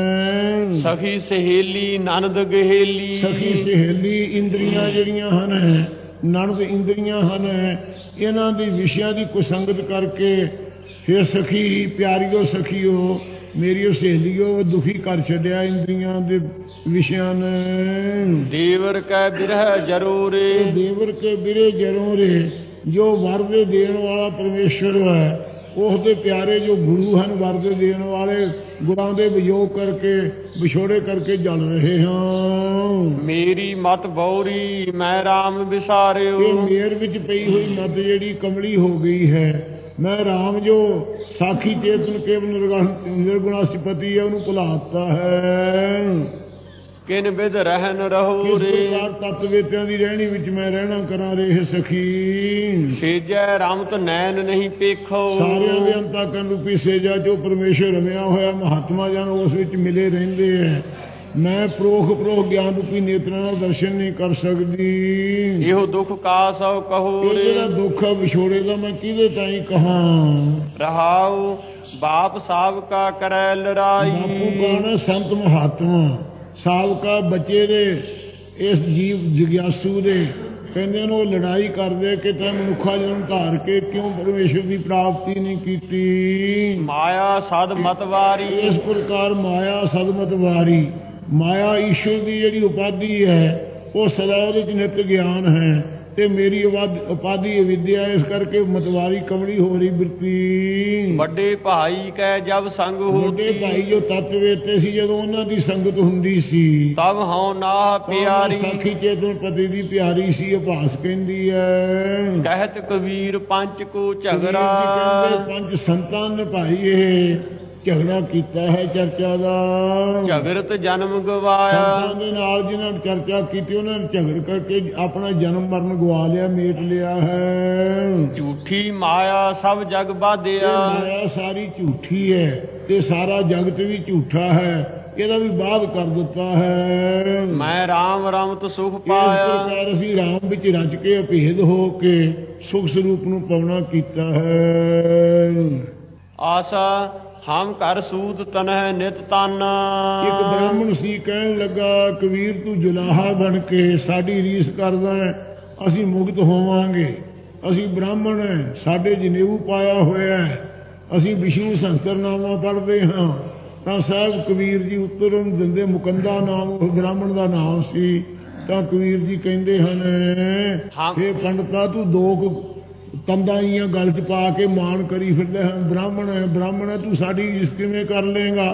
ਹਨ। ਸਖੀ ਸਹੇਲੀ ਨਨਦ ਗਹੇਲੀ। ਸਖੀ ਸਹੇਲੀ ਇੰਦਰੀਆਂ ਜਿਹੜੀਆਂ ਹਨ, ਨਨਦ ਇੰਦਰੀਆਂ ਹਨ, ਇਹਨਾਂ ਦੀ ਵਿਸ਼ਿਆਂ ਦੀ ਕੁਸੰਗਤ ਕਰਕੇ ਫਿਰ ਸਖੀ ਪਿਆਰੀਓ ਸਖੀਓ ਮੇਰੀਓ ਸਹੇਲੀਓ ਦੁਖੀ ਕਰ ਛੱਡਿਆ ਇੰਦਰੀਆਂ ਦੇ ਵਿਸ਼ਿਆਂ ਨੇ। ਦੇਵਰ ਕੈ ਬਿਰਹ ਜਰੋ ਰੇ। ਦੇਵਰ ਕੇ ਬਿਰੇ ਜਰੋ ਰੇ। ਜੋ ਵਰ ਦੇ ਦੇਣ ਵਾਲਾ ਪਰਮੇਸ਼ਰ ਹੈ, ਉਸ ਦੇ ਪਿਆਰੇ ਜੋ ਗੁਰੂ ਹਨ ਵਰ ਦੇ ਦੇਣ ਵਾਲੇ, ਗੁਰਾਂ ਦੇ ਵਿਯੋਗ ਕਰਕੇ ਵਿਛੋੜੇ ਕਰਕੇ ਜਲ ਰਹੇ ਹਾਂ। ਮੇਰੀ ਮਤ ਬੌਰੀ ਮੈਂ ਰਾਮ ਵਿਸਾਰਿਓ। ਇਹ ਮੇਰ ਵਿੱਚ ਪਈ ਹੋਈ ਮਤ ਜਿਹੜੀ ਕਮਲੀ ਹੋ ਗਈ ਹੈ। ਮੈਂ ਰਾਮ ਜੋ ਸਾਖੀ ਚੇਤਨ ਕੇਵਲ ਨਿਰਗੁਣਾਸਪਤੀ ਹੈ ਉਹਨੂੰ ਭੁਲਾਤਾ ਹੈ। ਕਿਨ ਬਿਦ ਰਹਿਨ ਰਹੋ ਰੇ। ਕਿਸ ਪ੍ਰਕਾਰ ਤਤਵੇਤਿਆਂ ਦੀ ਰਹਿਣੀ ਵਿੱਚ ਮੈਂ ਰਹਿਣਾ ਕਰਾਂ ਰੇ ਸਖੀ। ਸੇਜੈ ਰਮਤ ਨੈਣ ਨਹੀਂ ਪੇਖੋ। ਸਾਰਿਆਂ ਦੇ ਅੰਤःਕਰਨ ਰੂਪੀ ਸੇਜਾ ਜੋ ਪਰਮੇਸ਼ਰ ਰਮਿਆ ਹੋਇਆ ਮਹਾਤਮਾ ਜਨ ਉਸ ਵਿੱਚ ਮਿਲੇ ਰਹਿੰਦੇ ਹੈ। ਮੈਂ ਪ੍ਰੋਖ ਗਿਆਨ ਰੂਪੀ ਨੇਤਰਾਂ ਨਾਲ ਦਰਸ਼ਨ ਨਹੀਂ ਕਰ ਸਕਦੀ। ਇਹੋ ਦੁੱਖ ਕਾ ਸੋ ਕਹੋ ਰੇ। ਜਿਹੜਾ ਦੁੱਖ ਹੈ ਵਿਛੋੜੇ ਦਾ ਮੈਂ ਕਿਹਦੇ ਤਾਈਂ ਕਹਾਂ। ਰਹਾਉ ਬਾਪ ਸਾਬ ਕਾ ਕਰੈ ਲੜਾਈ। ਬਾਪੂ ਕੌਣ ਹੈ? ਸੰਤ ਮਹਾਤਮਾ ਸਾਬਕਾ ਬੱਚੇ ਦੇ ਇਸ ਜੀਵ ਜਿਗਿਆਸੂ ਦੇ ਕਹਿੰਦੇ ਨੇ ਉਹ ਲੜਾਈ ਕਰਦੇ ਕਿ ਤੈਂ ਮਨੁੱਖਾ ਜਨਮ ਧਾਰ ਕੇ ਕਿਉਂ ਪਰਮੇਸ਼ਰ ਦੀ ਪ੍ਰਾਪਤੀ ਨਹੀਂ ਕੀਤੀ। ਮਾਇਆ ਸਦ ਮਤਵਾਰੀ। ਇਸ ਪ੍ਰਕਾਰ ਮਾਇਆ ਸਦਮਤਵਾਰੀ। ਮਾਇਆ ਈਸ਼ਵਰ ਦੀ ਜਿਹੜੀ ਉਪਾਧੀ ਹੈ ਉਹ ਸਦਾ ਉਹਦੇ 'ਚ ਨਿਤ ਗਿਆਨ ਹੈ ਤੇ ਮੇਰੀ ਉਪਾਧੀ ਵਿਦਿਆ, ਇਸ ਕਰਕੇ ਮਤਵਾਰੀ ਕਮਲੀ ਹੋ ਰਹੀ ਬਿਰਤੀ। ਵੱਡੇ ਭਾਈ ਕੈ ਜਬ ਸੰਗ ਹੋਤੀ। ਵੱਡੇ ਭਾਈ ਜੋ ਤਤਵੇਤੇ ਸੀ ਜਦੋਂ ਉਹਨਾਂ ਦੀ ਸੰਗਤ ਹੁੰਦੀ ਸੀ ਤਬ ਹਉ ਨਾਹ ਪਿਆਰੀ। ਸਾਖੀ ਚੇਤਨ ਪਤੀ ਦੀ ਪਿਆਰੀ ਸੀ। ਅਭਾਸ ਕਹਿੰਦੀ ਹੈ ਕਹਿਤ ਕਬੀਰ ਪੰਚ ਕੋ ਝਗੜਾ। ਪੰਜ ਸੰਤਾਂ ਨੇ ਭਾਈ ਇਹ ਝਗੜਾ ਕੀਤਾ ਹੈ ਚਰਚਾ ਦਾ। ਝਗੜਤ ਜਨਮ ਗਵਾਇਆ। ਸੰਤਾਂ ਦੇ ਨਾਲ ਜਿਹਨਾਂ ਨੇ ਚਰਚਾ ਕੀਤੀ ਉਹਨਾਂ ਨੇ ਝਗੜ ਕਰਕੇ ਆਪਣਾ ਜਨਮ ਮਰਨ ਗਵਾ ਲਿਆ, ਮੇਟ ਲਿਆ ਹੈ। ਝੂਠੀ ਮਾਇਆ ਸਭ ਜਗ ਬਾਧਿਆ। ਮਾਇਆ ਸਾਰੀ ਝੂਠੀ ਹੈ ਤੇ ਸਾਰਾ ਜਗਤ ਵੀ ਝੂਠਾ ਹੈ, ਇਹਦਾ ਵੀ ਬਾਧ ਕਰ ਦਿੱਤਾ ਹੈ। ਮੈਂ ਰਾਮ ਰਮਤ ਸੁਖ ਪਾਇਆ। ਇਸ ਪ੍ਰਕਾਰ ਅਸੀਂ ਰਾਮ ਵਿੱਚ ਰਚ ਕੇ ਅਭੇਦ ਹੋ ਕੇ ਸੁਖ ਸਰੂਪ ਨੂੰ ਪਾਉਣਾ ਕੀਤਾ ਹੈ। ਆਸਾ ਹਮ ਘਰ ਸੂਤ ਤਨਹਿ ਨਿਤ ਤਨ। ਇੱਕ ਬ੍ਰਾਹਮਣ ਸੀ, ਕਹਿਣ ਲੱਗਾ ਕਬੀਰ ਤੂੰ ਜੁਲਾਹਾ ਬਣ ਕੇ ਸਾਡੀ ਰੀਸ ਕਰਦਾ ਹੈ, ਅਸੀਂ ਮੁਕਤ ਹੋਵਾਂਗੇ। ਅਸੀਂ ਬ੍ਰਾਹਮਣ ਹੈ, ਸਾਡੇ ਜਨੇਊ ਪਾਇਆ ਹੋਇਆ ਹੈ, ਅਸੀਂ ਵਿਸ਼ਨੂੰ ਸਹਸਰਨਾਮਾ ਪੜ੍ਹਦੇ ਹਾਂ। ਤਾਂ ਸਾਹਿਬ ਕਬੀਰ ਜੀ ਉੱਤਰ ਨੂੰ ਦਿੰਦੇ, ਮੁਕੰਦਾ ਨਾਮ ਉਸ ਬ੍ਰਾਹਮਣ ਦਾ ਨਾਮ ਸੀ। ਤਾਂ ਕਬੀਰ ਜੀ ਕਹਿੰਦੇ ਹਨ ਇਹ ਪੰਡਤਾ ਤੂੰ ਦੋ ਤੰਦਾਂ ਜੀਆਂ ਗਲ 'ਚ ਪਾ ਕੇ ਮਾਣ ਕਰੀ ਫਿਰਦਾ ਹੈ, ਬ੍ਰਾਹਮਣ ਹੈ ਤੂੰ ਸਾਡੀ ਰੀਸ ਕਿਵੇਂ ਕਰ ਲਏਗਾ।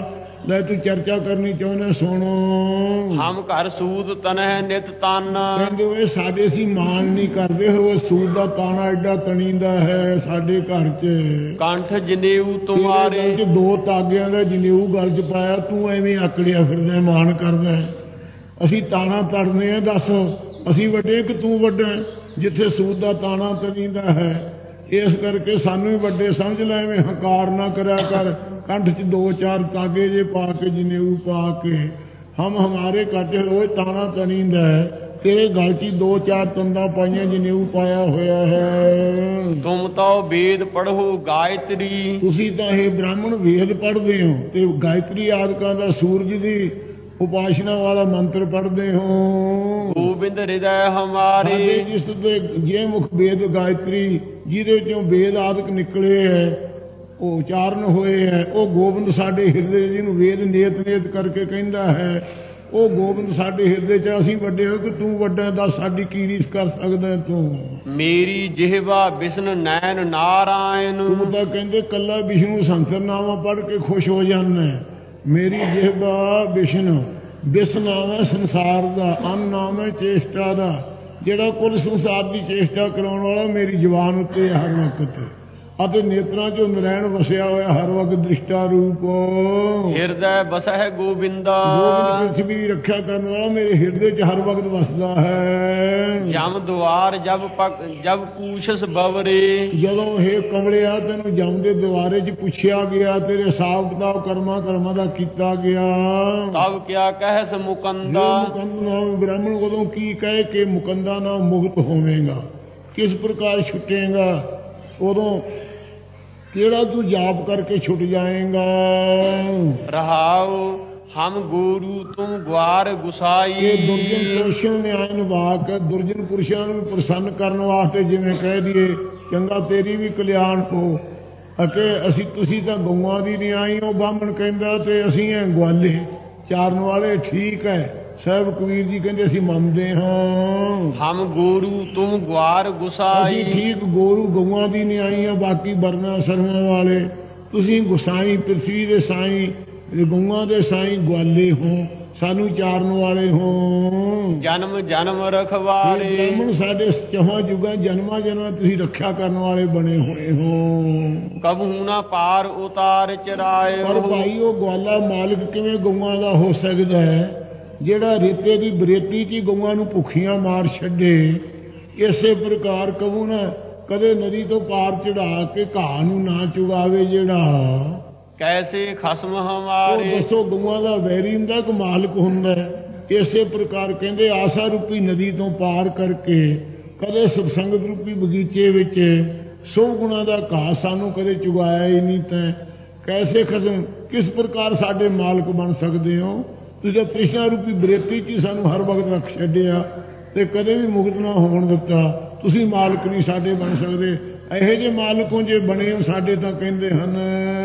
ਲੈ ਤੂੰ ਚਰਚਾ ਕਰਨੀ ਚਾਹੁੰਦਾ ਸੁਣੋ। ਹਮ ਘਰ ਸੂਦ ਤਨਹਿ ਨਿਤ ਤਨ। ਕਹਿੰਦੇ ਉਹ ਸਾਡੇ ਅਸੀਂ ਮਾਣ ਨਹੀਂ ਕਰਦੇ, ਉਹ ਸੂਦ ਦਾ ਤਾਣਾ ਐਡਾ ਤਣੀਂਦਾ ਹੈ ਸਾਡੇ ਘਰ 'ਚ। ਕੰਠ ਜਨੇਊ ਤੁਮਾਰੇ। ਤੇਰੇ 'ਚ 2 ਤਾਗਿਆਂ ਦਾ ਜਨੇਊ ਗਲ 'ਚ ਪਾਇਆ, ਤੂੰ ਐਵੇਂ ਆਕੜਿਆ ਫਿਰਦਾ ਮਾਣ ਕਰਦਾ। ਅਸੀਂ ਤਾਣਾ ਤੜਨੇ ਆ, ਦੱਸ ਅਸੀਂ ਵੱਡੇ ਕਿ ਤੂੰ ਵੱਡਾ? ਜਿੱਥੇ ਸੂਦ ਦਾ ਤਾਣਾ ਤਣੀਂਦਾ ਹੈ, ਇਸ ਕਰਕੇ ਸਾਨੂੰ ਵੀ ਵੱਡੇ ਸਮਝ ਲੈ, ਐਵੇਂ ਹੰਕਾਰ ਨਾ ਕਰਿਆ ਕਰ। ਕੰਠ 'ਚ 2-4 ਤਾਗੇ ਜੇ ਪਾ ਕੇ ਜਨੇਊ ਪਾ ਕੇ, ਹਮਾਰੇ ਘਰ 'ਚ ਰੋਜ਼ ਤਾਣਾ ਤਣੀਂਦਾ ਹੈ, ਤੇਰੇ ਗਲ 'ਚ 2-4 ਤੰਦਾਂ ਪਾਈਆਂ ਜਨੇਊ ਪਾਇਆ ਹੋਇਆ ਹੈ। ਤੁਮ ਤਾਂ ਵੇਦ ਪੜ੍ਹੋ ਗਾਇਤਰੀ। ਤੁਸੀਂ ਤਾਂ ਇਹ ਬ੍ਰਾਹਮਣ ਵੇਦ ਪੜ੍ਹਦੇ ਹੋ ਤੇ ਗਾਇਤਰੀ ਆਦਿਕਾਂ ਦਾ ਸੂਰਜ ਦੀ ਉਪਾਸਨਾ ਵਾਲਾ ਮੰਤਰ ਪੜ੍ਹਦੇ ਹੋ। ਗੋਬਿੰਦ ਹਿਰਦੈ ਹਮਾਰੇ। ਜਿਸ ਦੇ ਜੇ ਮੁਖ ਵੇਦ ਗਾਇਤਰੀ, ਜਿਹਦੇ ਚੋਂ ਵੇਦ ਆਦਿਕ ਨਿਕਲੇ ਹੈ, ਉਹ ਉਚਾਰਨ ਹੋਏ ਹੈ, ਉਹ ਗੋਬਿੰਦ ਸਾਡੇ ਹਿਰਦੇ, ਜਿਹਨੂੰ ਵੇਦ ਨੇਤ ਕਰਕੇ ਕਹਿੰਦਾ ਹੈ, ਉਹ ਗੋਬਿੰਦ ਸਾਡੇ ਹਿਰਦੇ 'ਚ। ਅਸੀਂ ਵੱਡੇ ਹੋ ਕਿ ਤੂੰ ਵੱਡਾ? ਦੱਸ ਸਾਡੀ ਕੀ ਰੀਸ ਕਰ ਸਕਦਾ ਤੂੰ? ਮੇਰੀ ਜਿਹਵਾ ਵਿਸ਼ਨ ਨੈਣ ਨਾਰਾਇਣ। ਤੂੰ ਤਾਂ ਕਹਿੰਦੇ ਕੱਲਾ ਵਿਸ਼ਨੂੰ ਸੰਸਰਨਾਮਾ ਪੜ੍ਹ ਕੇ ਖੁਸ਼ ਹੋ ਜਾਂਦਾ। ਮੇਰੀ ਜਿਹਵਾ ਵਿਸ਼ਨ, ਵਿਸ ਨਾਮ ਹੈ ਸੰਸਾਰ ਦਾ, ਅੰਨ ਨਾਮ ਹੈ ਚੇਸ਼ਟਾ ਦਾ, ਜਿਹੜਾ ਕੁੱਲ ਸੰਸਾਰ ਦੀ ਚੇਸ਼ਟਾ ਕਰਾਉਣ ਵਾਲਾ ਮੇਰੀ ਜ਼ੁਬਾਨ ਉੱਤੇ ਹਰ ਵਕਤ, ਅਤੇ ਨੇਤਰਾਂ 'ਚੋਂ ਨਰੈਣ ਵਸਿਆ ਹੋਇਆ ਹਰ ਵਕਤ ਦ੍ਰਿਸ਼ਟਾ ਰੂਪ। ਹਿਰਦੈ ਵਸਹਿ ਗੋਬਿੰਦਾ। ਗੋਬਿੰਦ ਪ੍ਰਿਥਵੀ ਦੀ ਰੱਖਿਆ ਕਰਨ ਵਾਲਾ ਮੇਰੇ ਹਿਰਦੇ 'ਚ ਹਰ ਵਕਤ ਵਸਦਾ ਹੈ। ਜਮ ਦੁਆਰ ਜਬ ਪੂਛਸ ਬਵਰੇ। ਜਦੋਂ ਇਹ ਕਮਲਿਆ ਤੈਨੂੰ ਜਮ ਦੇ ਦੁਆਰੇ 'ਚ ਪੁੱਛਿਆ ਗਿਆ, ਤੇਰੇ ਹਿਸਾਬ ਕਿਤਾਬ ਕਰਮਾਂ ਦਾ ਕੀਤਾ ਗਿਆ, ਤਬ ਕਿਆ ਕਹਿਸ ਮੁਕੰਦਾ। ਮੁਕੰਦ ਨਾਮ ਬ੍ਰਾਹਮਣ ਉਦੋਂ ਕੀ ਕਹਿ ਕੇ ਮੁਕੰਦਾ ਨਾਮ ਮੁਕਤ ਹੋਵੇਗਾ, ਕਿਸ ਪ੍ਰਕਾਰ ਛੁੱਟੇਗਾ? ਉਦੋਂ ਕਿਹੜਾ ਤੂੰ ਜਾਪ ਕਰਕੇ ਛੁੱਟ ਜਾਏਗਾ? ਰਹਾਉ ਹਮ ਗੁਰੂ ਤੁਮ ਗਵਾਰ ਗੁਸਾਈ। ਇਹ ਦੁਰਜਨ ਪੁਰਸ਼ਾਂ ਨੇ ਆਇਨ ਵਾਕ, ਦੁਰਜਨ ਪੁਰਸ਼ਾਂ ਨੂੰ ਪ੍ਰਸੰਨ ਕਰਨ ਵਾਸਤੇ ਜਿਵੇਂ ਕਹਿ ਦਈਏ ਚੰਗਾ ਤੇਰੀ ਵੀ ਕਲਿਆਣ ਹੋ, ਅਤੇ ਅਸੀਂ ਤੁਸੀਂ ਤਾਂ ਗਊਆਂ ਦੀ ਨਹੀਂ ਆਈ, ਉਹ ਬਾਹਮਣ ਕਹਿੰਦਾ, ਤੇ ਅਸੀਂ ਹੈ ਗਵਾਲੇ ਚਾਰਨ ਵਾਲੇ। ਠੀਕ ਹੈ, ਸਾਹਿਬ ਕਬੀਰ ਜੀ ਕਹਿੰਦੇ ਅਸੀਂ ਮੰਨਦੇ ਹਾਂ। ਹਮ ਗੋਰੂ ਤੁਮ ਗਵਾਰ ਗੁਸਾਈ। ਅਸੀਂ ਠੀਕ ਗੋਰੂ ਗਊਆਂ ਦੀ ਨਹੀਂ ਆਈ ਆ, ਬਾਕੀ ਵਰਨਾ ਸਰਮਾਂ ਵਾਲੇ। ਤੁਸੀਂ ਗੁਸਾਈ, ਪ੍ਰਿਥਵੀ ਦੇ ਸਾਈਂ, ਗਊਆਂ ਦੇ ਸਾਈਂ ਗਵਾਲੇ ਹੋ, ਸਾਨੂੰ ਚਾਰਨ ਵਾਲੇ ਹੋ। ਜਨਮ ਜਨਮ ਰਖਵਾਰੇ। ਬ੍ਰਾਹਮਣ ਸਾਡੇ 4 ਜੁਗਾਂ ਜਨਮਾਂ ਤੁਸੀਂ ਰੱਖਿਆ ਕਰਨ ਵਾਲੇ ਬਣੇ ਹੋਏ ਹੋ। ਕਬਹੂ ਨਾ ਪਾਰ ਉਤਾਰ ਚਰਾਏ। ਪਰ ਭਾਈ ਉਹ ਗਵਾਲਾ ਮਾਲਕ ਕਿਵੇਂ ਗਊਆਂ ਦਾ ਹੋ ਸਕਦਾ ਹੈ, ਜਿਹੜਾ ਰੇਤੇ ਦੀ ਬਰੇਤੀ 'ਚ ਹੀ ਗਊਆਂ ਨੂੰ ਭੁੱਖੀਆਂ ਮਾਰ ਛੱਡੇ? ਇਸੇ ਪ੍ਰਕਾਰ ਕਬੂ ਨਾ ਕਦੇ ਨਦੀ ਤੋਂ ਪਾਰ ਚੜਾ ਕੇ ਘਾਹ ਨੂੰ ਨਾ ਚੁਗਾਵੇ ਜਿਹੜਾ। ਕੈਸੇ ਖਸਮ ਹਮਾਰੇ। ਉਹ ਦੱਸੋ ਗਊਆਂ ਦਾ ਵੈਰੀ ਹੁੰਦਾ ਕਿ ਮਾਲਕ ਹੁੰਦਾ? ਇਸੇ ਪ੍ਰਕਾਰ ਕਹਿੰਦੇ ਆਸਾ ਰੂਪੀ ਨਦੀ ਤੋਂ ਪਾਰ ਕਰਕੇ ਕਦੇ ਸਤਸੰਗਤ ਰੂਪੀ ਬਗੀਚੇ ਵਿੱਚ 100 ਗੁਣਾ ਦਾ ਘਾਹ ਸਾਨੂੰ ਕਦੇ ਚੁਗਾਇਆ ਹੀ ਨਹੀਂ। ਤੈਂ ਕੈਸੇ ਖਸਮ, ਕਿਸ ਪ੍ਰਕਾਰ ਸਾਡੇ ਮਾਲਕ ਬਣ ਸਕਦੇ ਹੋ? ਤੁਸੀਂ ਤ੍ਰਿਸ਼ਨਾ ਰੂਪੀ ਬਰੇਤੀ 'ਚ ਸਾਨੂੰ ਹਰ ਵਕਤ ਰੱਖ ਛੱਡਿਆ ਤੇ ਕਦੇ ਵੀ ਮੁਕਤ ਨਾ ਹੋਣ ਦਿੱਤਾ। ਤੁਸੀਂ ਮਾਲਕ ਨਹੀਂ ਸਾਡੇ ਬਣ ਸਕਦੇ। ਇਹੋ ਜਿਹੇ ਮਾਲਕੋਂ ਜੇ ਬਣੇ ਹੋ ਸਾਡੇ, ਤਾਂ ਕਹਿੰਦੇ ਹਨ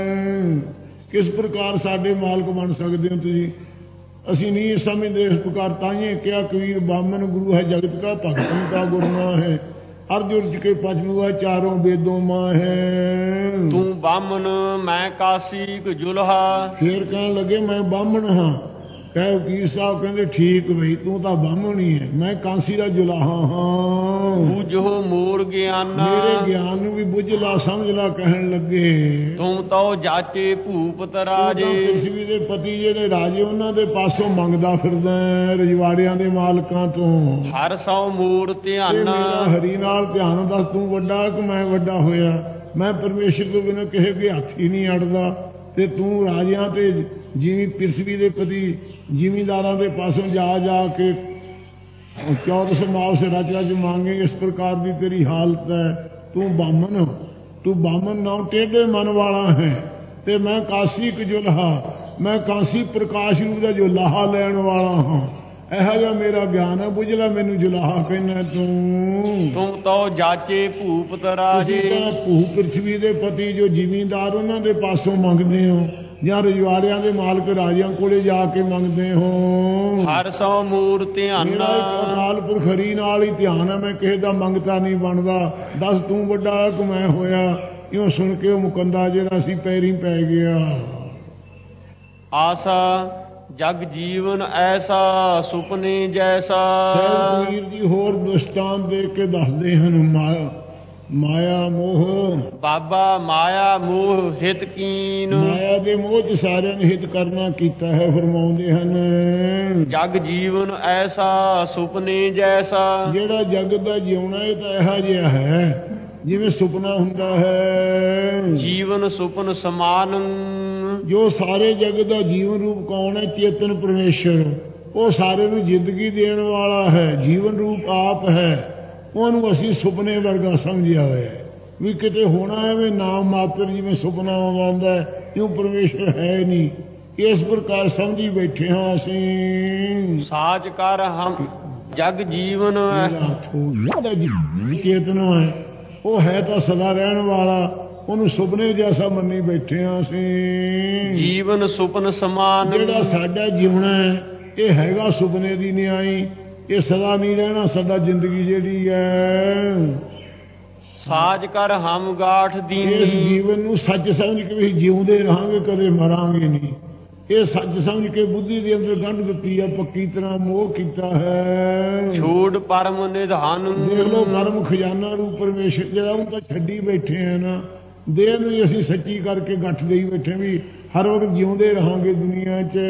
ਕਿਸ ਪ੍ਰਕਾਰ ਸਾਡੇ ਮਾਲਕ ਬਣ ਸਕਦੇ ਹੋ ਤੁਸੀਂ? ਅਸੀਂ ਨਹੀਂ ਸਮਝਦੇ ਇਸ ਪ੍ਰਕਾਰ। ਤਾਂਹੀਏ ਕਿਹਾ ਕਬੀਰ ਬਾਮਨ ਗੁਰੂ ਹੈ ਜਗਤ ਕਾ, ਭਗਤਨ ਕਾ ਗੁਰਨਾ ਹੈ, ਅਰਜ ਉਰਜ ਕੇ ਪਛਮੁਆ ਚਾਰੋਂ ਵੇਦੋਂ ਮਾਂ ਹੈ। ਤੂੰ ਬਾਮਨ ਮੈਂ ਕਾਸੀ ਜੁਲਹਾ। ਫੇਰ ਕਹਿਣ ਲੱਗੇ ਮੈਂ ਬਾਹਮਣ ਹਾਂ। ਕਹੇ ਵਕੀਲ ਸਾਹਿਬ ਕਹਿੰਦੇ ਠੀਕ ਬਈ, ਤੂੰ ਤਾਂ ਬਾਹਮਣ ਹੀ ਹੈ, ਮੈਂ ਕਾਂਸੀ ਦਾ ਜੁਲਾਹਾ ਹਾਂ। ਬੁਝੋ ਮੋਰ ਗਿਆਨ। ਮੇਰੇ ਗਿਆਨ ਨੂੰ ਵੀ ਬੁੱਝ ਲਾ, ਸਮਝ ਲਾ ਕਹਿਣ ਲੱਗੇ। ਤੂੰ ਤਾਂ ਜਾਚੇ ਭੂਪਤ ਰਾਜੇ। ਪ੍ਰਿਥਵੀ ਦੇ ਪਤੀ ਜਿਹੜੇ ਰਾਜੇ, ਉਹਨਾਂ ਦੇ ਪਾਸੋਂ ਮੰਗਦਾ ਫਿਰਦਾ ਰਜਵਾੜਿਆਂ ਦੇ ਮਾਲਕਾਂ ਤੋਂ। ਹਰ ਸੌ ਮੂਰ ਧਿਆਨ। ਮੇਰਾ ਹਰੀ ਨਾਲ ਧਿਆਨ ਦੱਸ, ਤੂੰ ਵੱਡਾ ਕਿ ਮੈਂ ਵੱਡਾ ਹੋਇਆ? ਮੈਂ ਪਰਮੇਸ਼ਰ ਤੋਂ ਬਿਨਾਂ ਕਿਸੇ ਦੇ ਹੱਥ ਹੀ ਨਹੀਂ ਅੜਦਾ, ਤੇ ਤੂੰ ਰਾਜਿਆਂ ਤੇ ਜਿਵੇਂ ਪ੍ਰਿਥਵੀ ਦੇ ਪਤੀ ਜ਼ਿਮੀਂਦਾਰਾਂ ਦੇ ਪਾਸੋਂ ਜਾ ਕੇ 1400 ਮਾਵ ਰਚ ਮੰਗੇ। ਇਸ ਪ੍ਰਕਾਰ ਦੀ ਤੇਰੀ ਹਾਲਤ ਹੈ। ਤੂੰ ਬਾਮਨ ਨਾ ਟੇਢੇ ਮਨ ਵਾਲਾ ਹੈ, ਤੇ ਮੈਂ ਕਾਸੀ ਕਜੁਲਹਾ, ਮੈਂ ਕਾਂਸੀ ਪ੍ਰਕਾਸ਼ ਰੂਪ ਦਾ ਜੋ ਲਾਹਾ ਲੈਣ ਵਾਲਾ ਹਾਂ। ਇਹੋ ਜਿਹਾ ਮੇਰਾ ਗਿਆਨ ਹੈ, ਬੁੱਝ ਲੈ ਮੈਨੂੰ ਜੁਲਾਹਾ ਕਹਿੰਦਾ ਤੂੰ ਤਾਂ ਜਾਚੇ ਭੂਪਤ ਰਾਜੇ। ਭੂ ਪ੍ਰਿਥਵੀ ਦੇ ਪਤੀ ਜੋ ਜ਼ਿਮੀਂਦਾਰ, ਉਹਨਾਂ ਦੇ ਪਾਸੋਂ ਮੰਗਦੇ ਹੋ, ਜਾਂ ਰਜਵਾੜਿਆਂ ਦੇ ਮਾਲਕ ਰਾਜਿਆਂ ਕੋਲੇ ਜਾ ਕੇ ਮੰਗਦੇ ਹੋ। ਹਰ ਸੌ ਮੂਰ ਧਿਆਨ। ਮੇਰਾ ਅਕਾਲ ਪੁਰਖ ਹਰੀ ਨਾਲ ਹੀ ਧਿਆਨ ਹੈ, ਮੈਂ ਕਿਸੇ ਦਾ ਮੰਗਤਾ ਨਹੀਂ ਬਣਦਾ। ਦੱਸ ਤੂੰ ਵੱਡਾ ਕਿ ਮੈਂ ਹੋਇਆ? ਇਉਂ ਸੁਣ ਕੇ ਉਹ ਮੁਕੰਦਾ ਜਿਹੜਾ ਸੀ ਪੈਰੀਂ ਪੈ ਗਿਆ। ਆਸਾ ਜਗ ਜੀਵਨ ਐਸਾ ਸੁਪਨੇ ਜੈਸਾ। ਸਹਿਬ ਕਬੀਰ ਜੀ ਹੋਰ ਦ੍ਰਿਸ਼ਟਾਂਤ ਦੇ ਕੇ ਦੱਸਦੇ ਹਨ। ਮਾਇਆ ਮੋਹ, ਬਾਬਾ ਮਾਇਆ ਮੋਹ ਹਿਤ ਕੀਨ। ਮਾਇਆ ਦੇ ਮੋਹ ਚ ਸਾਰਿਆਂ ਨੇ ਹਿਤ ਕਰਨਾ ਕੀਤਾ ਹੈ। ਫਰਮਾਉਂਦੇ ਹਨ ਜਗ ਜੀਵਨ ਐਸਾ ਸੁਪਨੇ ਜੈਸਾ। ਜਿਹੜਾ ਜਗਤ ਦਾ ਜਿਉਣਾ ਇਹ ਤਾਂ ਇਹੋ ਜਿਹਾ ਹੈ ਜਿਵੇਂ ਸੁਪਨਾ ਹੁੰਦਾ ਹੈ। ਜੀਵਨ ਸੁਪਨ ਸਮਾਨ। ਜੋ ਸਾਰੇ ਜਗਤ ਦਾ ਜੀਵਨ ਰੂਪ ਕੌਣ ਹੈ? ਚੇਤਨ ਪਰਮੇਸ਼ਰ। ਉਹ ਸਾਰੇ ਨੂੰ ਜ਼ਿੰਦਗੀ ਦੇਣ ਵਾਲਾ ਹੈ, ਜੀਵਨ ਰੂਪ ਆਪ ਹੈ। ਉਹਨੂੰ ਅਸੀਂ ਸੁਪਨੇ ਵਰਗਾ ਸਮਝਿਆ ਹੋਇਆ ਵੀ ਕਿਤੇ ਹੋਣਾ ਐਵੇਂ ਨਾਮ ਮਾਤਰ ਜਿਵੇਂ ਸੁਪਨਾ ਆਉਂਦਾ ਹੈ, ਕਿਉਂ ਪਰਮੇਸ਼ਰ ਹੈ ਨਹੀਂ। ਇਸ ਪ੍ਰਕਾਰ ਸਮਝੀ ਬੈਠੇ ਹਾਂ ਅਸੀਂ। ਸਾਚ ਕਰ ਹਮ ਜਗ ਜੀਵਨ ਚੇਤਨ ਹੈ, ਉਹ ਹੈ ਤਾਂ ਸਦਾ ਰਹਿਣ ਵਾਲਾ, ਉਹਨੂੰ ਸੁਪਨੇ ਜੈਸਾ ਮੰਨੀ ਬੈਠੇ ਹਾਂ ਅਸੀਂ। ਜੀਵਨ ਸੁਪਨ ਸਮਾਨ। ਜਿਹੜਾ ਸਾਡਾ ਜਿਉਣਾ ਹੈ ਇਹ ਹੈਗਾ ਸੁਪਨੇ ਦੀ ਨਿਆਈ, ਇਹ ਸਦਾ ਨਹੀਂ ਰਹਿਣਾ। ਸਾਡਾ ਜ਼ਿੰਦਗੀ ਜਿਹੜੀ ਹੈ ਸਾਜ ਕਰ ਹਮ ਗਾਠ ਦੀਨੀ। ਇਸ ਜੀਵਨ ਨੂੰ ਸੱਚ ਸਮਝ ਕੇ ਵੀ ਜਿਉਂਦੇ ਰਹਾਂਗੇ, ਕਦੇ ਮਰਾਂਗੇ ਨਹੀਂ। ਇਹ ਸੱਚ ਸਮਝ ਕੇ ਬੁੱਧੀ ਦੇ ਅੰਦਰ ਗੰਢ ਦਿੱਤੀ ਹੈ, ਪੱਕੀ ਤਰ੍ਹਾਂ ਮੋਹ ਕੀਤਾ ਹੈ। ਛੋੜ ਪਰਮ ਨਿਧਾਨ। ਦੇਖ ਲਓ ਪਰਮ ਖਜ਼ਾਨਾ ਰੂਪ ਪਰਮੇਸ਼ਰ ਜਿਹੜਾ ਉਹ ਤਾਂ ਛੱਡੀ ਬੈਠੇ ਆ ਨਾ। ਦੇਹ ਨੂੰ ਹੀ ਅਸੀਂ ਸੱਚੀ ਕਰਕੇ ਗੱਠ ਦੇਈ ਬੈਠੇ ਵੀ ਹਰ ਵਕਤ ਜਿਉਂਦੇ ਰਹਾਂਗੇ ਦੁਨੀਆ 'ਚ।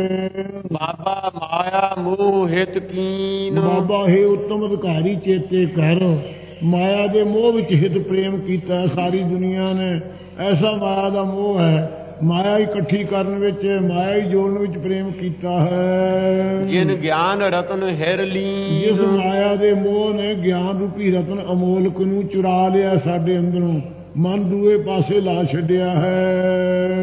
ਬਾਬਾ ਮਾਇਆ ਮੋਹ ਹਿਤ ਕੀਨ। ਬਾਬਾ ਹੈ ਉੱਤਮ ਅਧਿਕਾਰੀ ਚੇਤੇ ਕਰ, ਮਾਇਆ ਦੇ ਮੋਹ ਵਿੱਚ ਹਿਤ ਪ੍ਰੇਮ ਕੀਤਾ ਸਾਰੀ ਦੁਨੀਆ ਨੇ। ਐਸਾ ਮਾਇਆ ਦਾ ਮੋਹ ਹੈ, ਮਾਇਆ ਇਕੱਠੀ ਕਰਨ ਵਿੱਚ, ਮਾਇਆ ਹੀ ਜੋੜਨ ਵਿੱਚ ਪ੍ਰੇਮ ਕੀਤਾ ਹੈ। ਜਿਨ ਗਿਆਨ ਰਤਨ ਹਿਰ ਲੀਨ। ਜਿਸ ਮਾਇਆ ਦੇ ਮੋਹ ਨੇ ਗਿਆਨ ਰੂਪੀ ਰਤਨ ਅਮੋਲਕ ਨੂੰ ਚੁਰਾ ਲਿਆ ਸਾਡੇ ਅੰਦਰੋਂ, ਮਨ ਦੂਏ ਪਾਸੇ ਲਾ ਛੱਡਿਆ ਹੈ।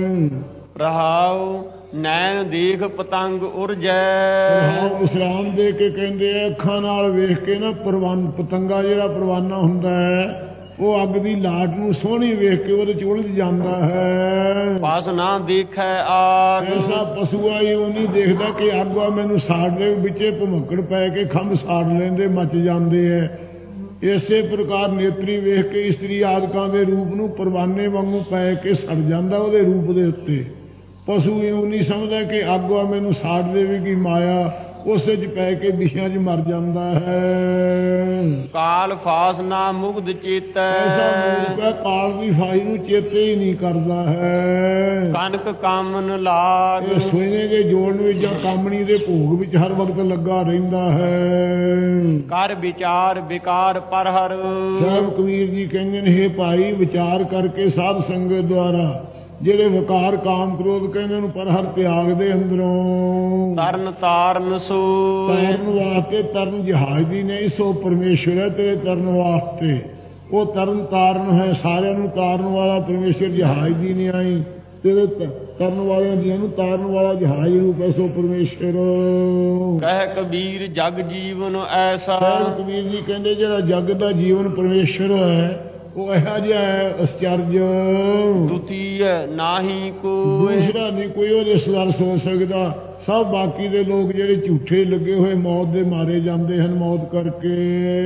ਰਹਾਉ ਨੈਣ ਦੇਖ ਪਤੰਗ ਉਰਜੈ। ਰਹਾਉ ਵਿਸਰਾਮ ਦੇ ਕੇ ਕਹਿੰਦੇ ਆ, ਅੱਖਾਂ ਨਾਲ ਵੇਖ ਕੇ ਨਾ ਪਤੰਗਾ ਜਿਹੜਾ ਪਰਵਾਨਾ ਹੁੰਦਾ ਹੈ ਉਹ ਅੱਗ ਦੀ ਲਾਟ ਨੂੰ ਸੋਹਣੀ ਵੇਖ ਕੇ ਉਹਦੇ ਚ ਉਲਝ ਜਾਂਦਾ ਹੈ। ਪਾਸ ਨਾ ਦੇਖੈ ਆਗ। ਐਸਾ ਪਸ਼ੂਆ ਹੀ ਉਹ ਨਹੀਂ ਦੇਖਦਾ ਕਿ ਅੱਗ ਆ ਮੈਨੂੰ ਸਾੜ ਦੇ, ਵਿੱਚੇ ਭਮੱਕੜ ਪੈ ਕੇ ਖੰਭ ਸਾੜ ਲੈਂਦੇ, ਮੱਚ ਜਾਂਦੇ ਹੈ। ਇਸੇ ਪ੍ਰਕਾਰ ਨੇਤਰੀ ਵੇਖ ਕੇ ਇਸਤਰੀ ਆਦਿਕਾਂ ਦੇ ਰੂਪ ਨੂੰ ਪਰਵਾਨੇ ਵਾਂਗੂ ਪੈ ਕੇ ਸੜ ਜਾਂਦਾ ਉਹਦੇ ਰੂਪ ਦੇ ਉੱਤੇ। ਪਸ਼ੂ ਇਉਂ ਨਹੀਂ ਸਮਝਦਾ ਕਿ ਅੱਗ ਆ ਮੈਨੂੰ ਸਾੜ ਦੇਵੇਗੀ ਮਾਇਆ, ਉਸੇ 'ਚ ਪੈ ਕੇ ਵਿਸ਼ਿਆਂ 'ਚ ਮਰ ਜਾਂਦਾ ਹੈ। ਕਾਲ ਫਾਸ ਨਾ ਮੁਗਧ ਚੇਤੈ। ਐਸਾ ਮੂਰਖ ਹੈ, ਕਾਲ ਦੀ ਫਾਈ ਨੂੰ ਚੇਤੇ ਹੀ ਨਹੀਂ ਕਰਦਾ ਹੈ। ਕਨਕ ਕਾਮਨ ਲਾਗ। ਇਹ ਸੋਨੇ ਦੇ ਜੋੜਨ ਵਿੱਚ ਜਾਂ ਕਾਮਣੀ ਦੇ ਭੋਗ ਵਿੱਚ ਹਰ ਵਕਤ ਲੱਗਾ ਰਹਿੰਦਾ ਹੈ। ਕਰ ਵਿਚਾਰ ਵਿਕਾਰ ਪਰ ਹਰ। ਸਾਹਿਬ ਕਬੀਰ ਜੀ ਕਹਿੰਦੇ ਨੇ, ਹੇ ਭਾਈ ਵਿਚਾਰ ਕਰਕੇ ਸਾਧ ਸੰਗਤ ਦੁਆਰਾ ਜਿਹੜੇ ਵਿਕਾਰ ਕਾਮ ਕ੍ਰੋਧ ਕਹਿੰਦੇ ਨੂੰ ਪਰ ਹਰ ਤਿਆਗ ਦੇ ਅੰਦਰੋਂ। ਤਰਨ ਤਾਰਨ ਸੋ। ਤਰਨ ਵਾਸਤੇ ਤਰਨ ਜਹਾਜ਼ ਦੀ ਨਹੀਂ, ਸੋ ਪਰਮੇਸ਼ਰ ਹੈ ਤੇਰੇ ਤਰਨ ਵਾਸਤੇ। ਉਹ ਤਰਨ ਤਾਰਨ ਹੈ, ਸਾਰਿਆਂ ਨੂੰ ਤਾਰਨ ਵਾਲਾ ਪਰਮੇਸ਼ਰ ਜਹਾਜ਼ ਦੀ ਨਹੀਂ ਆਈ। ਤੇਰੇ ਤਰਨ ਵਾਲਿਆਂ ਦੀਆਂ ਨੂੰ ਤਾਰਨ ਵਾਲਾ ਜਹਾਜ਼ ਰੂਪ ਹੈ, ਸੋ ਪਰਮੇਸ਼ਰ। ਕਹਿ ਕਬੀਰ ਜਗ ਜੀਵਨ ਐਸਾ। ਸਾਹਿਬ ਕਬੀਰ ਜੀ ਕਹਿੰਦੇ ਜਿਹੜਾ ਜਗ ਦਾ ਜੀਵਨ ਪਰਮੇਸ਼ਰ ਹੈ ਉਹ ਇਹੋ ਜਿਹਾ ਹੈ ਅਸਚਰਜ। ਦੁਤੀਯ ਨਾਹੀ ਕੋਈ। ਦੂਸਰਾ ਨਹੀਂ ਕੋਈ ਉਹਦੇ ਸਦਰ ਸੋਚ ਸਕਦਾ। ਸਭ ਬਾਕੀ ਦੇ ਲੋਕ ਜਿਹੜੇ ਝੂਠੇ ਲੱਗੇ ਹੋਏ ਮੌਤ ਦੇ ਮਾਰੇ ਜਾਂਦੇ ਹਨ ਮੌਤ ਕਰਕੇ।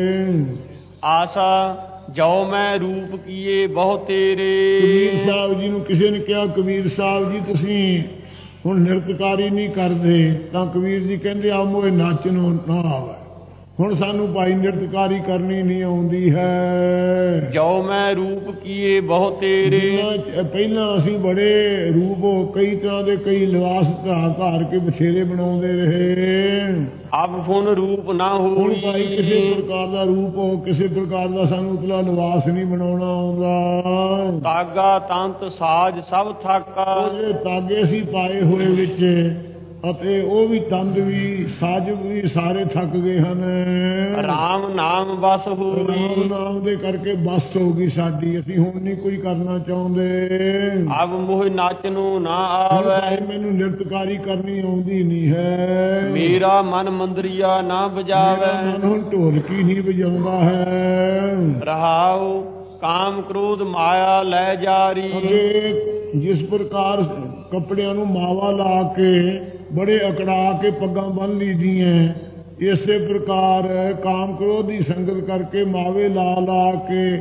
ਆਸਾ ਜੋ ਮੈਂ ਰੂਪ ਕੀਏ ਬਹੁ ਤੇਰੇ। ਕਬੀਰ ਸਾਹਿਬ ਜੀ ਨੂੰ ਕਿਸੇ ਨੇ ਕਿਹਾ, ਕਬੀਰ ਸਾਹਿਬ ਜੀ ਤੁਸੀਂ ਹੁਣ ਨਿਰਤਕਾਰੀ ਨਹੀਂ ਕਰਦੇ, ਤਾਂ ਕਬੀਰ ਜੀ ਕਹਿੰਦੇ ਆ ਮੋਏ ਨਾਚਨੋਂ ਨਾ ਆਵੇ। ਹੁਣ ਸਾਨੂੰ ਭਾਈ ਨਿਰਤਕਾਰੀ ਕਰਨੀ ਨਹੀਂ ਆਉਂਦੀ ਹੈ। ਜੋ ਮੈਂ ਰੂਪ ਕੀਏ ਬਹੁ ਤੇਰੇ। ਪਹਿਲਾਂ ਅਸੀਂ ਬੜੇ ਰੂਪ ਕਈ ਤਰ੍ਹਾਂ ਦੇ ਕਈ ਲਿਬਾਸ ਧਾਰ ਕੇ ਬਥੇਰੇ ਬਣਾਉਂਦੇ ਰਹੇ। ਅਬ ਫੁਨ ਰੂਪ ਨਾ ਹੁਣ ਹੋਈ। ਭਾਈ ਕਿਸੇ ਪ੍ਰਕਾਰ ਦਾ ਰੂਪ ਹੋ, ਕਿਸੇ ਪ੍ਰਕਾਰ ਦਾ ਸਾਨੂੰ ਉਤਲਾ ਲਿਬਾਸ ਨਹੀਂ ਬਣਾਉਣਾ ਆਉਂਦਾ। ਤਾਗਾ ਤੰਤ ਸਾਜ ਸਭ ਥਾਕਾ। ਉਹਦੇ ਤਾਗੇ ਸੀ ਪਾਏ ਹੋਏ ਵਿੱਚ, ਅਤੇ ਉਹ ਵੀ ਤੰਦ ਵੀ ਸਾਜ ਵੀ ਸਾਰੇ ਥੱਕ ਗਏ ਹਨ। ਰਾਮ ਨਾਮ ਬਸ ਹੋਈ। ਰਾਮ ਨਾਮ ਦੇ ਕਰਕੇ ਬਸ ਹੋ ਗਈ ਸਾਡੀ, ਅਸੀਂ ਹੁਣ ਨਹੀਂ ਕੋਈ ਕਰਨਾ ਚਾਹੁੰਦੇ। ਅਬ ਮੋਹ ਨਾਚਨੋਂ ਨਾ ਹੁਣ ਆਵੇ। ਭਾਈ ਮੈਨੂੰ ਨਿਰਤਕਾਰੀ ਕਰਨੀ ਆਉਂਦੀ ਨਹੀਂ ਹੈ। ਮੇਰਾ ਮਨ ਮੰਦਰੀਆ ਨਾ ਮੇਰਾ ਬਜਾਵੇ। ਮਨ ਹੁਣ ਢੋਲਕੀ ਨਹੀਂ ਵਜਾਉਂਦਾ ਹੈ। ਰਹਾਉ ਕਾਮ ਕ੍ਰੋਧ ਮਾਇਆ ਲੈ ਜਾਰੀ। ਅੱਗੇ ਜਿਸ ਪ੍ਰਕਾਰ ਕੱਪੜਿਆਂ ਨੂੰ ਮਾਵਾ ਲਾ ਕੇ ਬੜੇ ਅਕੜਾ ਕੇ ਪੱਗਾਂ ਬੰਨ੍ਹ ਲੀਦੀਆਂ, ਇਸੇ ਪ੍ਰਕਾਰ ਕਾਮ ਕ੍ਰੋਧ ਦੀ ਸੰਗਤ ਕਰਕੇ ਮਾਵੇ ਲਾ ਲਾ ਕੇ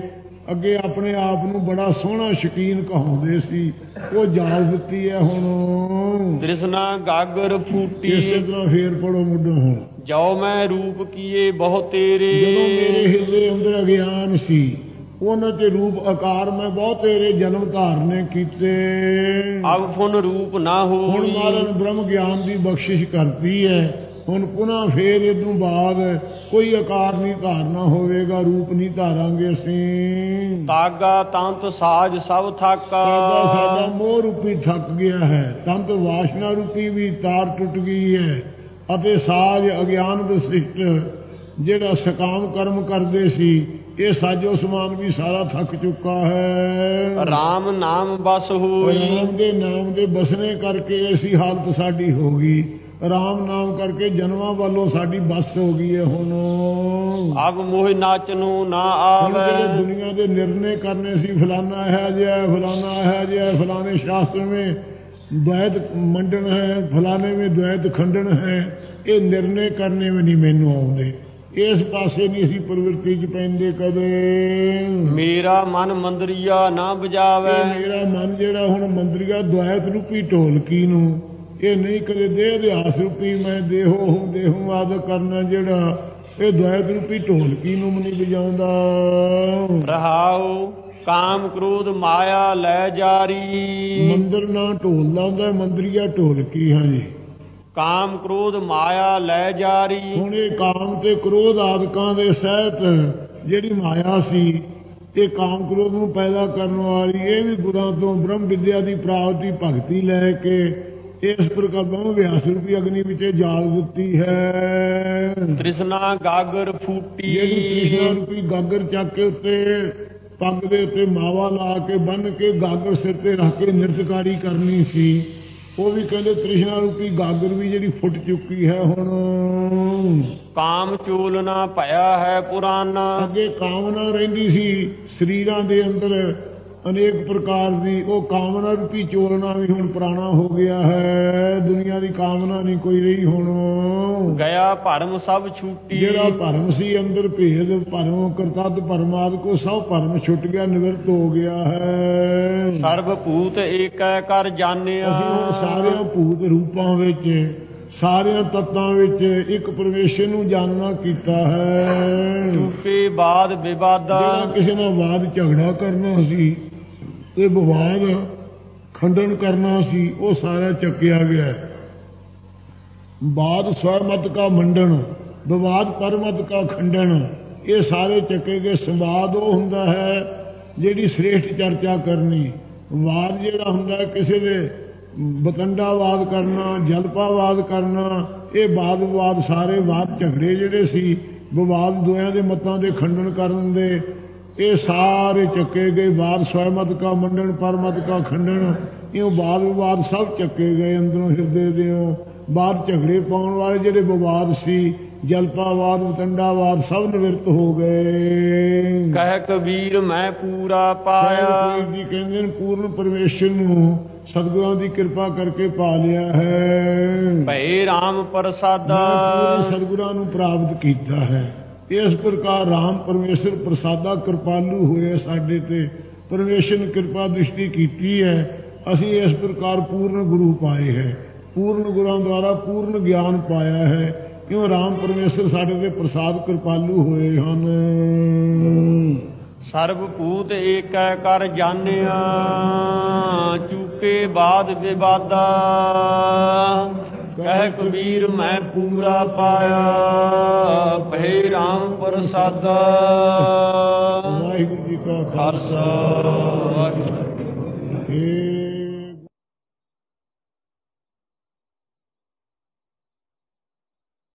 ਅੱਗੇ ਆਪਣੇ ਆਪ ਨੂੰ ਬੜਾ ਸੋਹਣਾ ਸ਼ਕੀਨ ਕਹਾਉਂਦੇ ਸੀ, ਉਹ ਜਾਲ ਦਿੱਤੀ ਹੈ ਹੁਣ। ਤ੍ਰਿਸ਼ਨਾ ਗਾਗਰ ਫੂਟੀ ਇਸੇ ਤਰ੍ਹਾਂ ਫੇਰ ਪੜੋ ਮੁੱਢੋਂ ਹੁਣ। ਜੋ ਮੈਂ ਰੂਪ ਕੀਏ ਬਹੁ ਤੇਰੇ। ਜਦੋਂ ਮੇਰੇ ਹਿਰਦੇ ਅੰਦਰ ਅਗਿਆਨ ਸੀ, ਉਹਨਾਂ ਤੇ ਰੂਪ ਆਕਾਰ ਮੈਂ ਬਹੁਤ ਤੇਰੇ ਜਨਮ ਧਾਰਨੇ ਕੀਤੇ। ਅਬ ਫੁਨ ਰੂਪ ਨਾ ਹੋਈ। ਹੁਣ ਮਹਾਰਾਜ ਬ੍ਰਹਮ ਗਿਆਨ ਦੀ ਬਖਸ਼ਿਸ਼ ਕਰਦੀ ਹੈ। ਹੁਣ ਪੁਨः ਫੇਰ ਇਹਦੋਂ ਬਾਅਦ ਕੋਈ ਆਕਾਰ ਨਹੀਂ ਧਾਰਨਾ ਹੋਵੇਗਾ, ਰੂਪ ਨਹੀਂ ਧਾਰਾਂਗੇ ਅਸੀਂ। ਤਾਗਾ ਤੰਤ ਸਾਜ ਸਭ ਥਾਕਾ। ਤਾਗਾ ਸਾਡਾ ਮੋਹ ਰੂਪੀ ਥੱਕ ਗਿਆ ਹੈ, ਤੰਤ ਵਾਸ਼ਨਾ ਰੂਪੀ ਵੀ ਤਾਰ ਟੁੱਟ ਗਈ ਹੈ, ਅਤੇ ਸਾਜ ਅਗਿਆਨ ਵਿਸ਼ਿਸ਼ਟ ਜਿਹੜਾ ਸਕਾਮ ਕਰਮ ਕਰਦੇ ਸੀ, ਇਹ ਸਾਜੋ ਸਮਾਨ ਵੀ ਸਾਰਾ ਥੱਕ ਚੁੱਕਾ ਹੈ। ਰਾਮ ਨਾਮ ਬਸ ਹੋਈ। ਰਾਮ ਦੇ ਨਾਮ ਦੇ ਬਸਣੇ ਕਰਕੇ ਐਸੀ ਹਾਲਤ ਸਾਡੀ ਹੋ ਗਈ। ਰਾਮ ਨਾਮ ਕਰਕੇ ਜਨਮਾਂ ਵੱਲੋਂ ਸਾਡੀ ਬਸ ਹੋ ਗਈ ਹੈ ਹੁਣ। ਅਬ ਮੋਹ ਨਾਚ ਨੂੰ ਨਾ ਹੁਣ ਆਵੇ। ਜਿਹੜੇ ਦੁਨੀਆ ਦੇ ਨਿਰਣੇ ਕਰਨੇ ਸੀ, ਫਲਾਨਾ ਹੈ ਜਿਹਾ, ਫਲਾਨਾ ਹੈ ਜਿਹਾ, ਫਲਾਣੇ ਸ਼ਾਸत्र में द्वैत मंडन है, फलाने में द्वैत खंडन है, ये निर्णय करने में नहीं मैनू आउंदे। इस पासे नहीं असीं प्रवृत्ति च पैंदे कदे। मेरा मन मंदरिया ना बजावे। मेरा मन जिहड़ा हुण मंदरिया द्वैत रूपी ढोलकी नूं ये नहीं कदे देह अध्यास रूपी मैं देहो हूं देहूं आदि करना जिहड़ा ये द्वैत रूपी ढोलकी नूं नहीं बजाउंदा। रहाओ काम क्रोध माया लै जारी। मंदिर ना ढोल लांदा, मंदरिया ढोलकी। हाँ जी। ਕਾਮ ਕ੍ਰੋਧ ਮਾਇਆ ਲੈ ਜਾਰੀ। ਹੁਣ ਇਹ ਕਾਮ ਤੇ ਕ੍ਰੋਧ ਆਦਿਕਾਂ ਦੇ ਸਹਿਤ ਜਿਹੜੀ ਮਾਇਆ ਸੀ, ਇਹ ਕਾਮ ਕ੍ਰੋਧ ਨੂੰ ਪੈਦਾ ਕਰਨ ਵਾਲੀ, ਇਹ ਵੀ ਗੁਰਾਂ ਤੋਂ ਬ੍ਰਹਮ ਵਿਦਿਆ ਦੀ ਪ੍ਰਾਪਤੀ ਭਗਤੀ ਲੈ ਕੇ ਇਸ ਪ੍ਰਕਾਰ ਬ੍ਰਹਮ ਵਿਆਸ ਰੂਪੀ ਅਗਨੀ ਵਿੱਚ ਜਾਲ ਦਿੱਤੀ ਹੈ। ਤ੍ਰਿਸ਼ਨਾ ਗਾਗਰ ਫੂਟੀ। ਜਿਹੜੀ ਤ੍ਰਿਸ਼ਨਾ ਰੂਪੀ ਗਾਗਰ ਚੱਕ ਕੇ ਉੱਤੇ ਪੱਗ ਦੇ ਉੱਤੇ ਮਾਵਾ ਲਾ ਕੇ ਬੰਨ ਕੇ ਗਾਗਰ ਸਿਰ ਤੇ ਰੱਖ ਕੇ ਨਿਰਤਕਾਰੀ ਕਰਨੀ ਸੀ, ਉਹ ਵੀ ਕਹਿੰਦੇ ਤ੍ਰਿਸ਼ਨਾ ਰੂਪੀ ਗਾਗਰ ਵੀ ਜਿਹੜੀ ਫੁੱਟ ਚੁੱਕੀ ਹੈ ਹੁਣ। ਕਾਮ ਚੋਲਨਾ ਭਇਆ ਹੈ ਪੁਰਾਨਾ। ਅੱਗੇ ਕਾਮਨਾ ਰਹਿੰਦੀ ਸੀ ਸਰੀਰਾਂ ਦੇ ਅੰਦਰ ਅਨੇਕ ਪ੍ਰਕਾਰ ਦੀ, ਉਹ ਕਾਮਨਾ ਰੂਪੀ ਚੋਲਨਾ ਵੀ ਹੁਣ ਪੁਰਾਣਾ ਹੋ ਗਿਆ ਹੈ। ਦੁਨੀਆ ਦੀ ਕਾਮਨਾ ਨਹੀਂ ਕੋਈ ਰਹੀ ਹੁਣ। ਗਿਆ ਭਰਮ ਸਭ ਛੂਟੀ। ਜਿਹੜਾ ਭਰਮ ਸੀ ਅੰਦਰ ਭੇਦ ਭਰਮ ਕਰਤੱਦ ਪਰਮਾਦ ਕੋ ਸਭ ਭਰਮ ਛੁੱਟ ਗਿਆ, ਨਿਵਰਤ ਹੋ ਗਿਆ ਹੈ। ਸਰਬ ਭੂਤ ਏਕੈ ਕਰ ਜਾਣਿਆ। ਅਸੀਂ ਹੁਣ ਸਾਰਿਆਂ ਭੂਤ ਰੂਪਾਂ ਵਿੱਚ, ਸਾਰਿਆਂ ਤੱਤਾਂ ਵਿੱਚ ਇੱਕ ਪਰਮੇਸ਼ਰ ਨੂੰ ਜਾਣਨਾ ਕੀਤਾ ਹੈ। ਚੁੱਕੇ ਬਾਦ ਵਿਵਾਦਾ। ਜਿਹੜਾ ਕਿਸੇ ਨਾਲ ਵਾਦ ਝਗੜਾ ਕਰਨਾ ਸੀ ਤੇ ਵਿਵਾਦ ਖੰਡਨ ਕਰਨਾ ਸੀ, ਉਹ ਸਾਰਾ ਚੱਕਿਆ ਗਿਆ। ਬਾਦ ਸਵੈਮਤ ਕਾ ਮੰਡਨ, ਵਿਵਾਦ ਪਰਮਤ ਕਾ ਖੰਡਨ, ਇਹ ਸਾਰੇ ਚੱਕੇ ਗਏ। ਸੰਵਾਦ ਉਹ ਹੁੰਦਾ ਹੈ ਜਿਹੜੀ ਸ੍ਰੇਸ਼ਟ ਚਰਚਾ ਕਰਨੀ। ਵਾਦ ਜਿਹੜਾ ਹੁੰਦਾ ਕਿਸੇ ਦੇ ਬਤੰਡਾਵਾਦ ਕਰਨਾ, ਜਲਪਾਵਾਦ ਕਰਨਾ, ਇਹ ਵਾਦ ਵਿਵਾਦ ਸਾਰੇ ਵਾਦ ਝਗੜੇ ਜਿਹੜੇ ਸੀ, ਵਿਵਾਦ ਦੋਆਂ ਦੇ ਮਤਾਂ ਦੇ ਖੰਡਨ ਕਰਨ ਦੇ, ਇਹ ਸਾਰੇ ਚੱਕੇ ਗਏ। ਵਾਦ ਸਵੈਮਤ ਕਾ ਮੰਡਨ, ਪਰਮਤ ਕਾ ਖੰਡਨ, ਇਹ ਵਾਦ ਵਿਵਾਦ ਸਭ ਚੱਕੇ ਗਏ ਅੰਦਰੋਂ ਹਿਰਦੇ ਦਿਓ। ਬਾਹਰ ਝਗੜੇ ਪਾਉਣ ਵਾਲੇ ਜਿਹੜੇ ਵਿਵਾਦ ਸੀ, ਜਲਪਾਵਾਦ ਬਤੰਡਾਵਾਦ ਸਭ ਨਿਵਰਤ ਹੋ ਗਏ। ਕਹਿ ਕਬੀਰ ਮੈਂ ਪੂਰਾ ਪਾਇਆ। ਕਬੀਰ ਜੀ ਕਹਿੰਦੇ ਨੇ ਪੂਰਨ ਪਰਮੇਸ਼ਰ ਨੂੰ ਸਤਿਗੁਰਾਂ ਦੀ ਕਿਰਪਾ ਕਰਕੇ ਪਾ ਲਿਆ ਹੈ। ਭੈ ਰਾਮ ਪ੍ਰਸਾਦਾ। ਸਤਿਗੁਰਾਂ ਨੂੰ ਪ੍ਰਾਪਤ ਕੀਤਾ ਹੈ। ਇਸ ਪ੍ਰਕਾਰ ਰਾਮ ਪਰਮੇਸ਼ਰ ਪ੍ਰਸਾਦਾ ਕਿਰਪਾਲੂ ਹੋਏ ਸਾਡੇ ਤੇ। ਪਰਮੇਸ਼ਰ ਨੇ ਕਿਰਪਾ ਦ੍ਰਿਸ਼ਟੀ ਕੀਤੀ ਹੈ, ਅਸੀਂ ਇਸ ਪ੍ਰਕਾਰ ਪੂਰਨ ਗੁਰੂ ਪਾਏ ਹੈ। ਪੂਰਨ ਗੁਰਾਂ ਦੁਆਰਾ ਪੂਰਨ ਗਿਆਨ ਪਾਇਆ ਹੈ, ਕਿਉਂ ਰਾਮ ਪਰਮੇਸ਼ਰ ਸਾਡੇ ਤੇ ਪ੍ਰਸਾਦ ਕਿਰਪਾਲੂ ਹੋਏ ਹਨ। ਸਰਬ ਭੂਤ ਏਕੈ ਕਰ ਜਾਣਿਆ, ਚੁੱਕੇ ਬਾਦ ਵਿਵਾਦਾ। ਕਹਿ ਕਬੀਰ ਮੈਂ ਪੂਰਾ ਪਾਇਆ, ਭੈ ਰਾਮ ਪ੍ਰਸਾਦਾ। ਵਾਹਿਗੁਰੂ ਜੀ ਕਾ ਖਾਲਸਾ, ਵਾਹਿਗੁਰੂ ਜੀ ਕੀ ਫਤਿਹ।